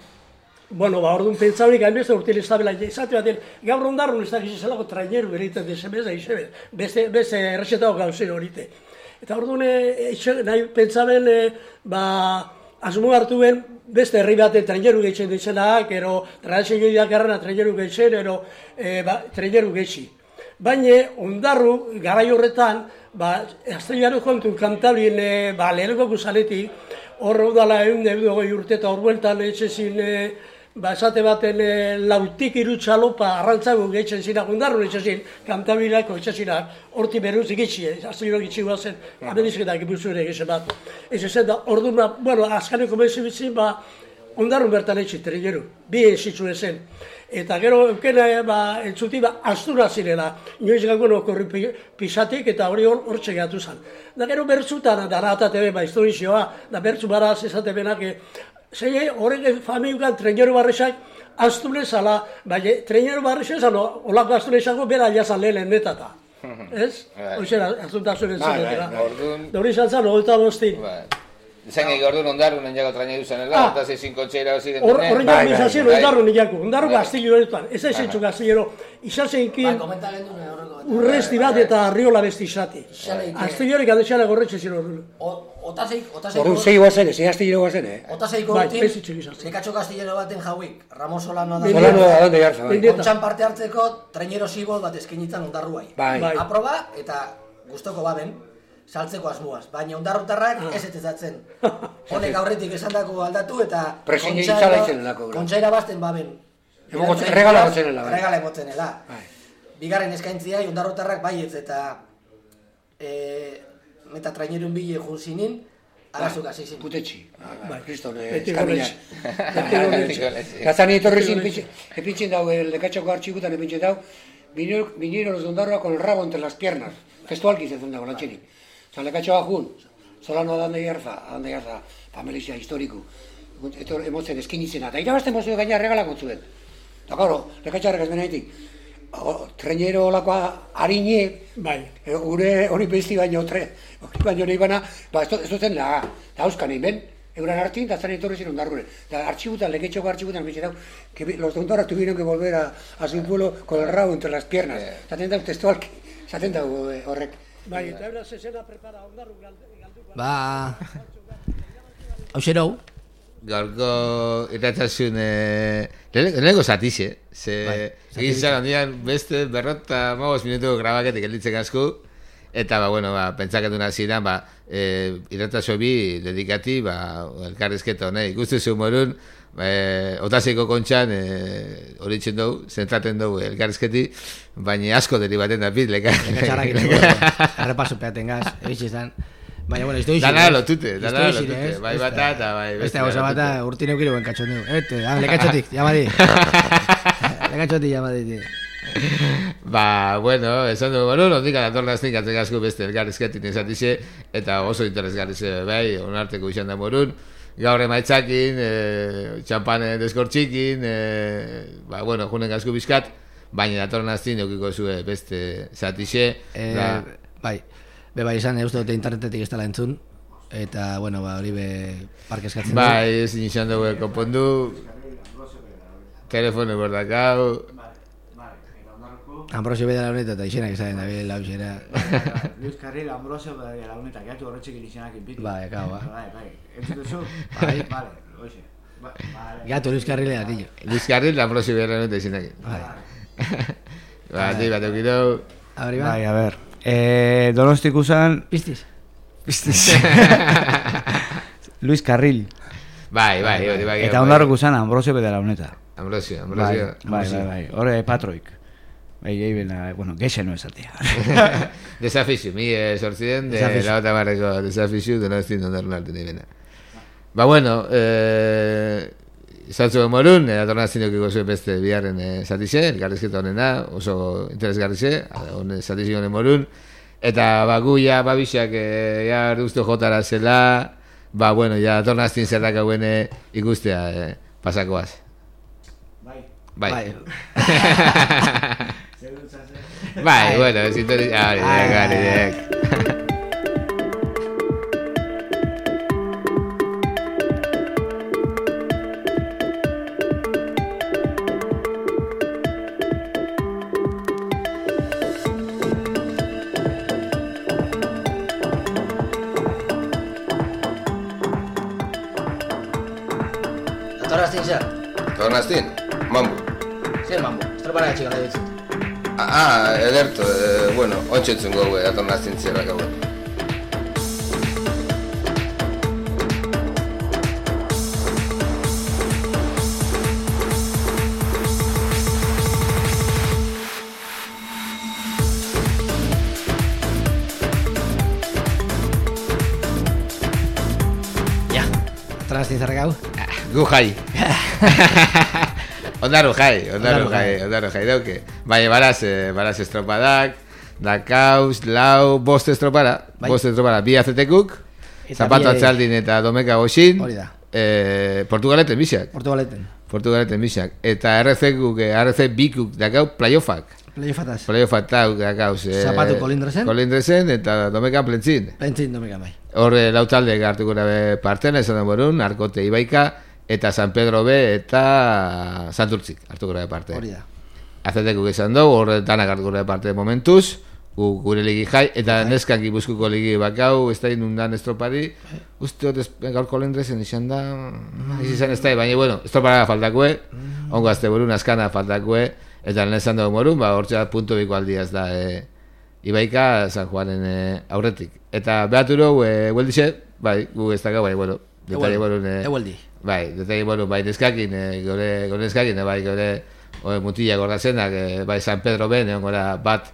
bueno, ba, orduan pentsaurik, hainbeste urtil estabela, izate baten, gaur ondarrun ez da gizizelako traineru beriten desemez, aize, beste errezetako gauzin horite. Eta orduan, nahi pentsamen, ba, asmo hartu ben, beste herri baten traineru gehitzen ditzenak, ero tradizio joiak errana traineru gehitzen, ero traineru gehizi. Baina, ondarru, garai horretan, ba, Astrillano kontun kantablien, ba, leheneko guzaletik, horre udala egun dugu urte eta horbueltan etxezin, ba, esate baten lautik irutxalopa arrantzago gehitzen zinak, ondarru etxezin, kantabilako etxezinak, horti beruzik itxi, Astrillano gitxi guazen, amedizketak ipuzure egizen bat. Ez ezen da, orduan, bueno, azkaneko mezi bitzin, ba, ondarrun bertan etxi, traineru, bi ezitzu ezen. Eta gero, eukena, ba, entzuti, ba, astura zirela, inoiz gagoen okorri pisatik, eta hori hortxe gehatu zen. Da gero bertzutan, da nahatate ben, ba, historizioa, da bertzu baraz ezate benak, zei, horrek familiukan traineru barrexak, asture zala, baina traineru barrexak zan, olako asture izango, bera jazan lehen netata. Ez? Hoxera, azuntasun entzunetera. Da hori izan zan, ogeta bostin. Zen egi orduan ondarru nendiago traineru zenela, eta zezin kontxeira hori ziren dune. Horren jau bizazien ondarru nendiago, ondarru gaztillo eretan, ez ez etxo gaztillero, izazeinkin urresti bat eta arriola besti izati. Gaztillorek adetxala gorretxe ziren orduan. Orduan zei guazen, zei gaztillero guazen, eh? Otazeiko urtin, nekatxo gaztillero baten jauik, Ramos Solano da. Solano da, donde jarza, bai. Kontxan parte hartzeko, trainero zibol bat eskenitzen ondarruai. Aproba eta gustoko baben. Saltzeko asmuaz, baina ondarrutarrak ez etezatzen. Honek aurretik esan dako aldatu eta kontxaira bazten baben. Regala motzenela. Regala motzenela. Bigarren eskaintzia, ondarrutarrak baietz eta eta trainerun bile jun zinin, arazuk azizin. Putetxi. Kriston, eskaminak. Gazan etorri zin, epintzen dau, lekatxoko artxikutan epintzen dau, vinieron los ondarroa con el rabo entre las piernas. Gestualki zezen dago, lantxenik. Lekatxoa jun, Solano adande jarza, adande jarza, familia historiku, etor emotzen eskin izena, eta irabazten bozu gaina regalako zuen. Eta gauro, lekatxarrak ez benaitik, trainero olakoa harine, gure hori besti baino, hori baino nahi bana, ez duzen laga, eta hauskan egin ben, euran hartin, eta zan etorri ziren ondarrure. Eta artxibutan, leketxoko artxibutan, bizi dau, que los ondarras tuvieron que volver a, a su pueblo con el rabo entre las piernas. Zaten dau testualki, zaten dau horrek. Bai, eta ebra zezena prepara ondarru galduko. Ba... Hau xerau? Gaurko irratazun... Lehenengo zatize. Ze... Egin zan handian beste berrota magos minutu grabaketik elitzen asko. Eta, ba, bueno, ba, pentsaketu nazidan, ba, e, irratazo bi dedikati, ba, elkarrizketa honei. Guztu zu morun, e, otazeko kontxan, hori e, txen dugu, zentraten dugu elkarrizketi, baina asko deribaten da bit, leka. Leka txarrak dugu, errepaso peaten gaz, egitxe zan. Baina, bueno, izto izin. Dana lotute, dana lotute, bai bata eta bai beste. Beste gauza bata, urtin eukiro buen katxon dugu. Ete, ah, lekatxotik, llamadi. Lekatxotik, llamadi, ba, bueno, esan dugu, bueno, ondik adatornaztik atzen asko beste elkarrizketin esatize, eta oso interesgarrize, bai, onarteko izan da morun, gaur emaitzakin, e, txampane deskortxikin, e, ba, bueno, junen asko bizkat, baina datornaztik neukiko zue beste zatize. E, da, bai, be bai esan, euste dute internetetik ez dela entzun, eta, bueno, ba, hori be parke eskatzen du. Bai, ezin izan dugu konpondu, telefono bordakau, Ambrosio beda launeta eta izenak esaten da bide lausera. Luis Carril, Ambrosio beda launeta, gehatu horretxek izenak inpitu. Bai, ekau, ba. Bai, bai, entzut duzu? Bai, bale, oixe. Gehatu Luis Carril edatillo. Luis Carril, Ambrosio beda launeta izenak. Bai. Ba, di bat eukidau. Abri ba? Bai, a ber. Eh, Donostik usan... Pistiz. Pistiz. Luis Carril. Bai, bai, bai. bai eta ondarrok usan Ambrosio beda launeta. Ambrosio, Ambrosio. Bai, bai, bai. Hore patroik. Bai, bena, bueno, gexe no esatea. Desafizio, mi sortzien, de la otra barreko desafizio, de no estin ondarrun arte nahi bena. Ba, bueno, eh, izatzu morun, datornaztin eukiko zuen beste biharren zatize, elkarrezketa honena, oso interesgarrize, honen zatizio honen morun, eta ba, gu ja, babixak, ja, usteo jotara zela, ba, bueno, ja, datornaztin zerrak hauen ikustea eh, pasakoaz. Bai. Bai. Bai, bueno, sintonía. Ari, ari, ari. Datornaztin zer? Datornaztin? Mambo. Zer mambo? Estropara etxik gara ditzut. Ah, ederto, eh, bueno, ontsetzen gogue, datornaztin zerrak hauen. Ja, datornaztin zerrak hau? Gu jai. Ondaru jai, ondaru jai, ondaru jai dauke. Baina baraz, baraz estropadak, dakauz, lau, bost estropara, bost estropara, bi azetekuk, zapato atzaldin eta domeka goxin, Portugaleten bisak. Portugaleten. Portugaleten bisak. Eta R C-kuk, R C bikuk dakau playoffak. Playoffataz. Playoffataz, gauz. Zapatu kolindrezen. Kolindrezen eta domekan plentzin. Plentzin domekan bai. Horre lautalde hartuko dabe partena, esan da borun, Arkote Ibaika, eta San Pedro B eta Santurtzik hartuko dabe parte. Hori da. Azeteko izan dugu, horre danak hartuko dabe parte momentuz, gure ligi jai, eta neskan Gipuzkoako ligi bakau, ez da inundan estropari, uste hot gaur kolindrezen izan da, izan ez da, baina, bueno, estropara faltakue, ongo azte borun, askana faltakue, eta lehen esan dugu morun, ba, hortza punto biko aldiaz da, e, Ibaika San Juanen e, aurretik. Eta behaturo, e, hueldixe, bai, gu ez dago, bai, bueno, detaile borun, e, Egueldi. Bai, detaile borun, bai, neskakin, e, gore, gore neskakin, e, bai, gore, o, mutila gorda zenak, e, bai, San Pedro Ben, egon gora bat,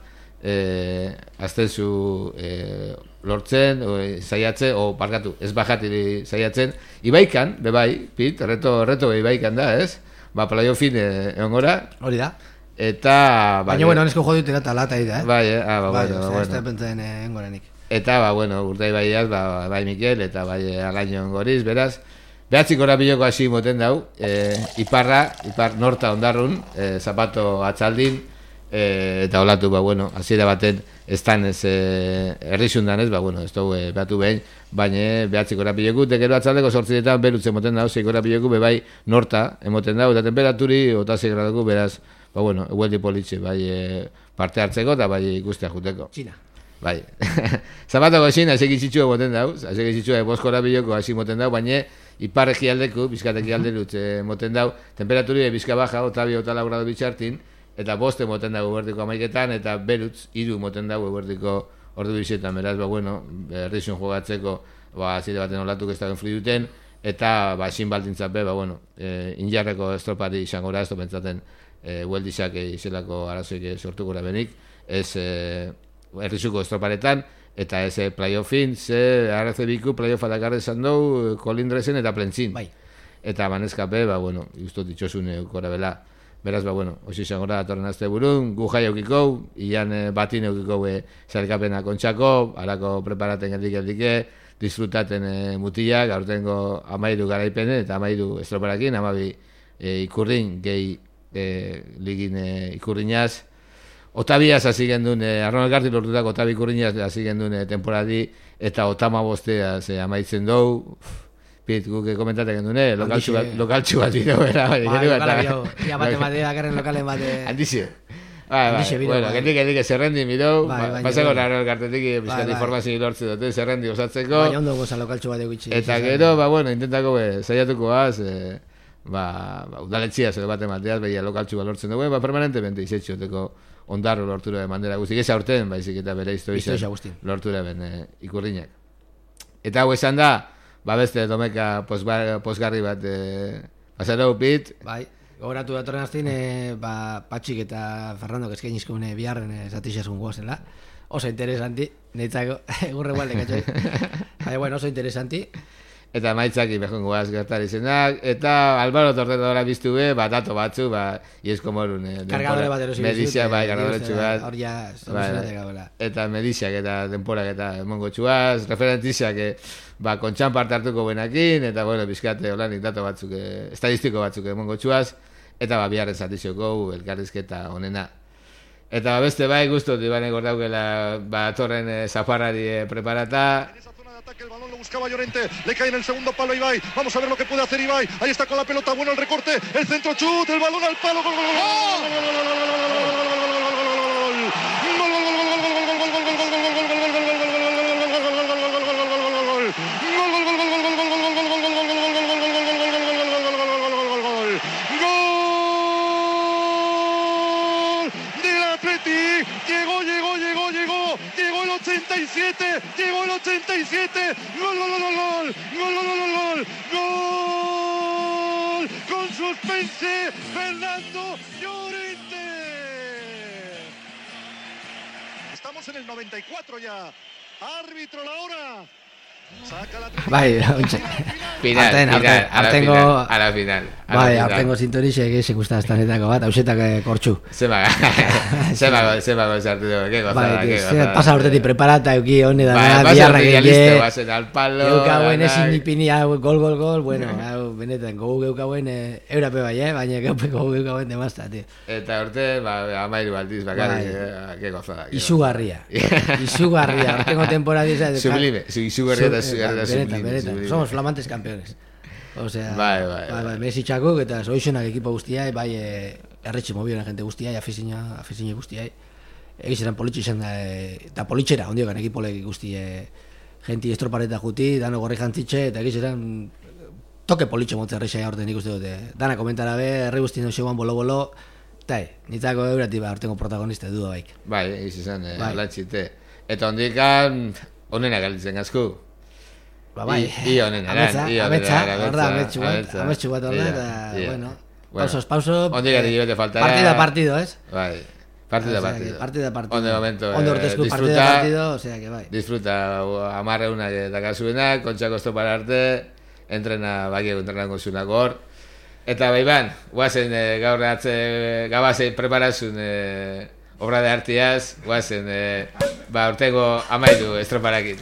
e, aztenzu e, lortzen, o, e, zaiatzen, o, parkatu, ez bajatiri zaiatzen, Ibaikan, be bai, Pit, reto, reto be Ibaikan da, ez? Ba, playoffin e, egon gora. Hori da. Eta... Baina, bueno, honesko jo dutera eta lata ida, eh? Bai, eh? Ah, ba, bai, bueno, o sea, bueno. Ez da pentsen engorenik. Eta, ba, bueno, urtai baiaz, ba, bai Mikel, eta bai Alaino engoriz, beraz. Behatzik korapiloko hasi moten dau, e, iparra, ipar norta ondarrun, e, zapato atzaldin, e, eta olatu, ba, bueno, hasiera baten ez tan ez e, errizundan ez, ba, bueno, ez dugu e, behatu behin, baina behatzik korapiloku, tekero atzaldeko sortziretan berutzen moten dau, zeik korapiloku, bebai norta emoten dau, eta temperaturi otazik graduko, beraz, ba, bueno, egueldi politxe, bai, e, parte hartzeko eta bai ikustea juteko. Txina. Bai. Zapatoko Txina, esek itxitxua moten dau, esek itxitxua boskora biloko hasi moten dau, baina ipar egialdeku, bizkateki alderut e, moten dau, temperaturi bizka baja, otabi eta lau gradu bitxartin, eta boste moten dau eguerdiko amaiketan, eta berutz, iru moten dau eguerdiko ordu bizetan, beraz, ba, bueno, errizun jogatzeko, ba, zide baten olatuk ez dagoen fri duten, eta, ba, sin baldintzat be, ba, bueno, e, injarreko estropari izango da, ez pentsaten, E, hueldizak izelako arazoik sortuko benik, ez e, errizuko estroparetan, eta ez e, playoffin, ze arazo biku playoffa dakarre esan dugu, kolindrezen eta plentzin. Bai. Eta manezkape, ba, bueno, justot ditxosun eukora bela. Beraz, ba, bueno, osi izango da, atorren azte burun, gu jai eukiko, ian e, batin eukiko e, zalkapena kontxako, harako preparaten geldik-geldike, disfrutaten e, mutiak, aurtengo amairu garaipene, eta amairu estroparakin, amabi e, ikurrin gehi E, ligin e, ikurriñaz Otabiaz hasi gendun e, Arron Elgarti lortutako Otabi ikurriñaz hasi gendun e, temporadi eta otama bostea ze amaitzen dou Pit, guk komentatek gendun e, lokaltxu bat lokaltxu bat bideo era bai, lokala bideo ia bate bate bakarren lokalen bate Andixe Bai, bai, bueno, gendik gendik zerrendi mirou, pasako Arron Elgartetik bizkat informazio lortze dute zerrendi osatzeko baina ondo goza lokaltxu bat egitxe eta gero, ba, bueno, intentako saiatuko az e, ba, ba udaletxia zelo bat emateaz, behia lokaltxu balortzen dugu, ba, permanentemente izetxoteko ondarro lortura de mandera guztik, ez aurten, baizik eta bere historia lortura ben e, ikurriñak. Eta hau esan da, ba, beste domeka posgarri bat e, pasarau Pit. Bai, gogoratu datorren aztin, e, ba, Patxik eta Fernando kezkein izkune biharren e, zatixasun guazela. Oso interesanti, nehitzako, egurre gualde katxoi. Bai, bueno, oso interesanti. Eta maitzaki behon guaz gertari zenak, eta Albaro Tortetadora biztu be, ba, dato batzu, ba, iesko morun. Eh, kargadore bat erosi bizut. Medizia, bai, kargadore txugat. Hor ja, solucionatek gabola. Eta mediziak eta denporak eta emongo txuaz, referentiziak, ba, kontxan parte hartuko benakin, eta, bueno, bizkate, holanik dato batzuk, eh, estadistiko batzuk emongo txuaz, eta, ba, biharren zatizioko, elkarrizketa onena. Eta, ba, beste, bai, guztot, ibane gordaukela, ba, torren eh, zafarrari eh, preparata. Que el balón lo buscaba Llorente, le cae en el segundo palo a Ibai, vamos a ver lo que puede hacer Ibai, ahí está con la pelota, bueno el recorte, el centro chut, el balón al palo, gol, gol, gol, ochenta y siete, llegó el ochenta y siete, gol, gol, gol, gol, gol, gol, gol, gol, gol, con suspense, Fernando Llorente. Estamos en el noventa y cuatro ya, árbitro la hora, Bai, ontsa. Final, Arten, final, arten, a la artengo... final, a la final. a la Bai, final. artengo sintonixe egizek ustaztanetako bat, hausetak kortxu. Zemago, zemago, zemago sartu dugu, que gozada, Bai, que tío, gozada. pasa urtetik preparata, euki hone da, Bai, biarra basen gehiago. listo, basen al palo. Eukauen danak. ezin ipini hau, gol, gol, gol, bueno, hau, benetan, gogu geukauen, eh, eurape bai, eh, baina geupe gogu geukauen demazta, tío. Eta urte, ba, amairu aldiz, bakarrik, Bai. eh, que gozada. que Izugarria, izugarria, artengo temporada esa... Sublime, su- izugarria da Su- sublime, benetan, benetan, sublime. somos flamantes campeones. O sea, Bai, bai, bai, bai, Messi txakuk eta zoizunak ekipo guztiai, bai, eh, erretxe mobilen gente guztiai, afizina, afizina guztiai. Egizeran politxe izan da, eh, eta politxera, ondiokan ekipolek guzti, eh, genti estropareta juti, dano gorri jantzitxe, eta egizeran toke politxe motze errexai aurten ikuste dute. Dana komentara be, herri guztien doxeuan bolo-bolo, eta e, nitzako eurati ba, aurtengo protagonista du da baik. Bai, egiz izan, eh, Bai. alantxite. Eta ondikan, onena galitzen gazku. Ba, bai, I, i onena, ametsa, i onena, ametsa, ametsa, hor da, ametsu bat, ametsa. ametsu bat hor da, Ia, eta, ia. bueno, Bueno, pausos, pauso, ondikan eh, hilabete faltara. partido a partido, ez? Bai, partido a O sea, partido. que partido a partido. Onde momento, Ondo eh, ortezko partido a disfruta, partido, o sea que bai. disfruta amarreunak dakasuenak, kontxako estopara arte, entrena, bakiak entrenango zunak hor. Eta bai ban, guazen eh, gaur atze, gabazen preparazun eh, obra de artiaz, guazen, eh, ba, urtengo amaitu estroparakin.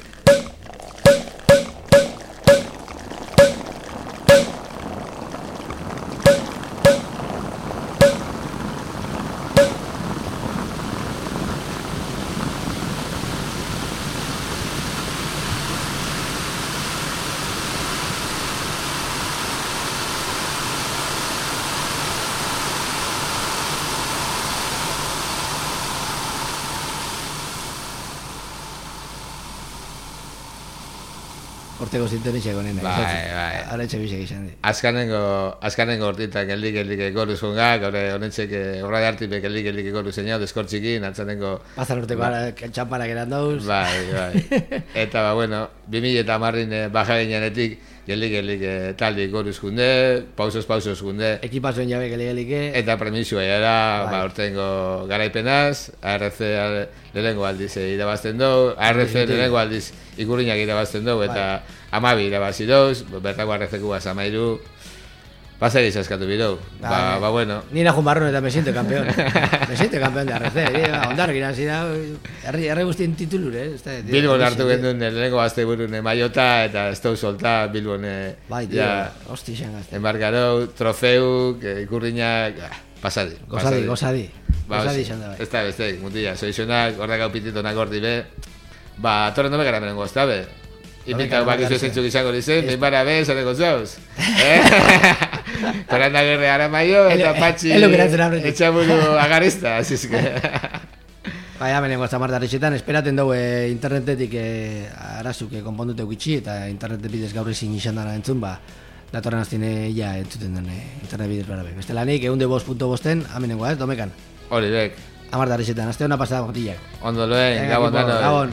Ortego sintonixek onena. Bai, bai. Ara etxe bisek izan di. Azkanengo, azkanengo hortitak geldik geldik ekoruz jongak, hori honetxek obra de artipek geldik geldik ekoruz zein hau, deskortxikin, atzanengo... Pazan urteko ara txamparak eran dauz. Bai, bai. Eta, ba, bueno, bi mila eta hamarrin baja ginenetik, geldik geldik eh, taldi ekoruz junde, pausos pausos junde. Ekipazoen jabe gele-gelike. Eta premisua era, Bai. ba, urtengo garaipenaz, A R C lehenengo aldiz eh, irabazten dugu, A R C lehenengo aldiz ikurriñak irabazten dugu, eta amabi irabazi doz, bertako A R C guaz amairu, pasa egiz askatu bidou. Ba, ba, bueno. Ni najun barron eta me siento campeón. Me siento campeón de A R C. Ondar gira zira, herri herri guztien titulure. Eh? Bilbon hartu gendun lehenengo azte burun maiota, eta ez dau solta Bilbon bai, tío, ja, hosti xan gazte. embargarou, trofeuk, ikurriñak, ah, pasadi. Gozadi, gozadi. Ba, Gozadi xan da bai. ez da, beste, mutila, soizunak, horrak hau pititonak horti be, ba, torren dobe gara menengo, ez da be? Ipintak bakizu zentzuk izango dizen, behin bara be, zareko zauz. Toranda gerre ara maio, eta patxi etxaburu agarista, azizke. Bai, amenengo zamar darritxetan, esperaten dugu eh, internetetik eh, arazuk eh, konpondute gutxi, eta internet bidez gaur ezin izan dara entzun, ba, datorren aztine ja entzuten den eh, internet bidez barabe. Beste lanik, egun de bost punto bosten, amenengoa, ez, domekan. Hori bek. Amar darritxetan, azte hona pasada botillak. Ondo loen, gabon dano. Gabon.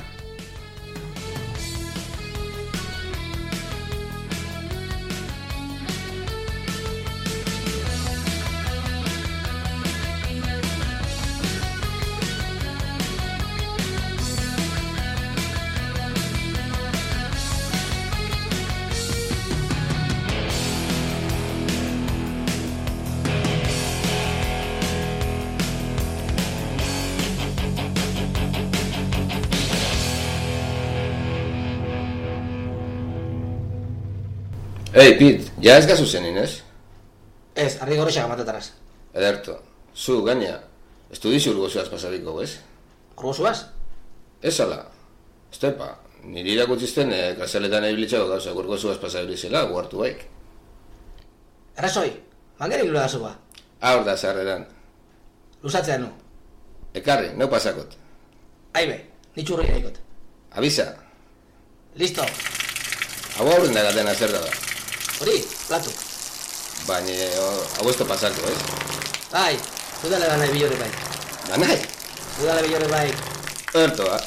Ei, Pit, ja ez gazu zenin, ez? Ez, arri gorrexak amatetarraz. Ederto, zu, gaina, ez du dizu urgozuaz pasariko, ez? Urgozuaz? Ez ala, estepa, niri irakutzizten eh, gazaletan ebilitxako gauza urgozuaz pasabilizela, guartu baik. Errazoi, mangere gilo da zuba. Haur da zarreran. Luzatzea nu. Ekarri, neu pasakot. Aibe, nitxurri gaikot. Abisa. Listo. Hau aurren da gatena zer da da. Hori, platu. Baina, hau ez da pasako, ez? Bai, udale ganai bilore bai. Ganai? Udale bilore bai. Ertoa.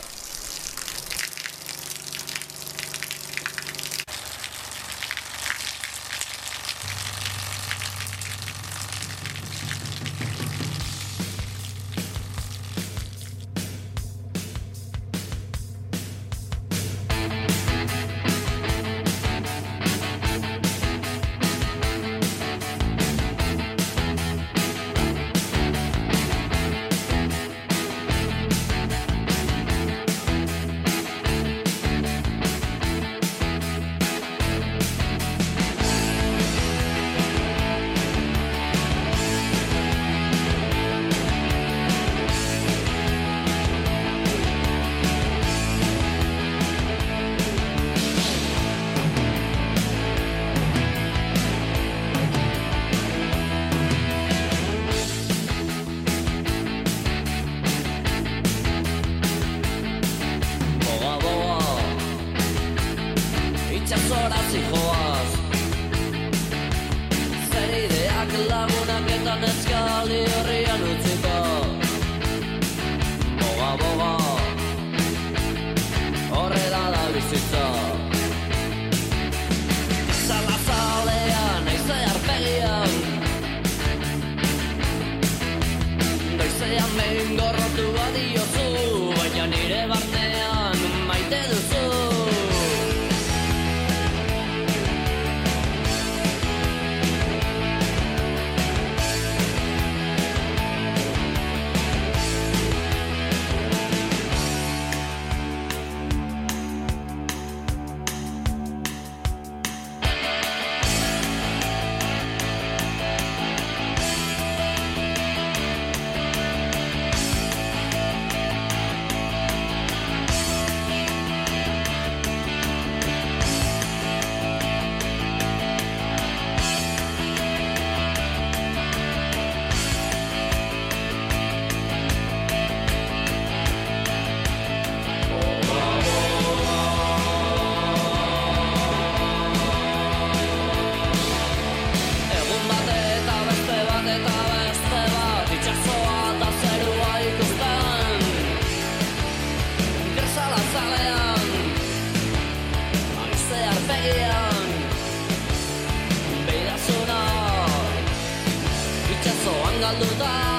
zalean Aizte arpegian Beirazuna Itxazoan galduta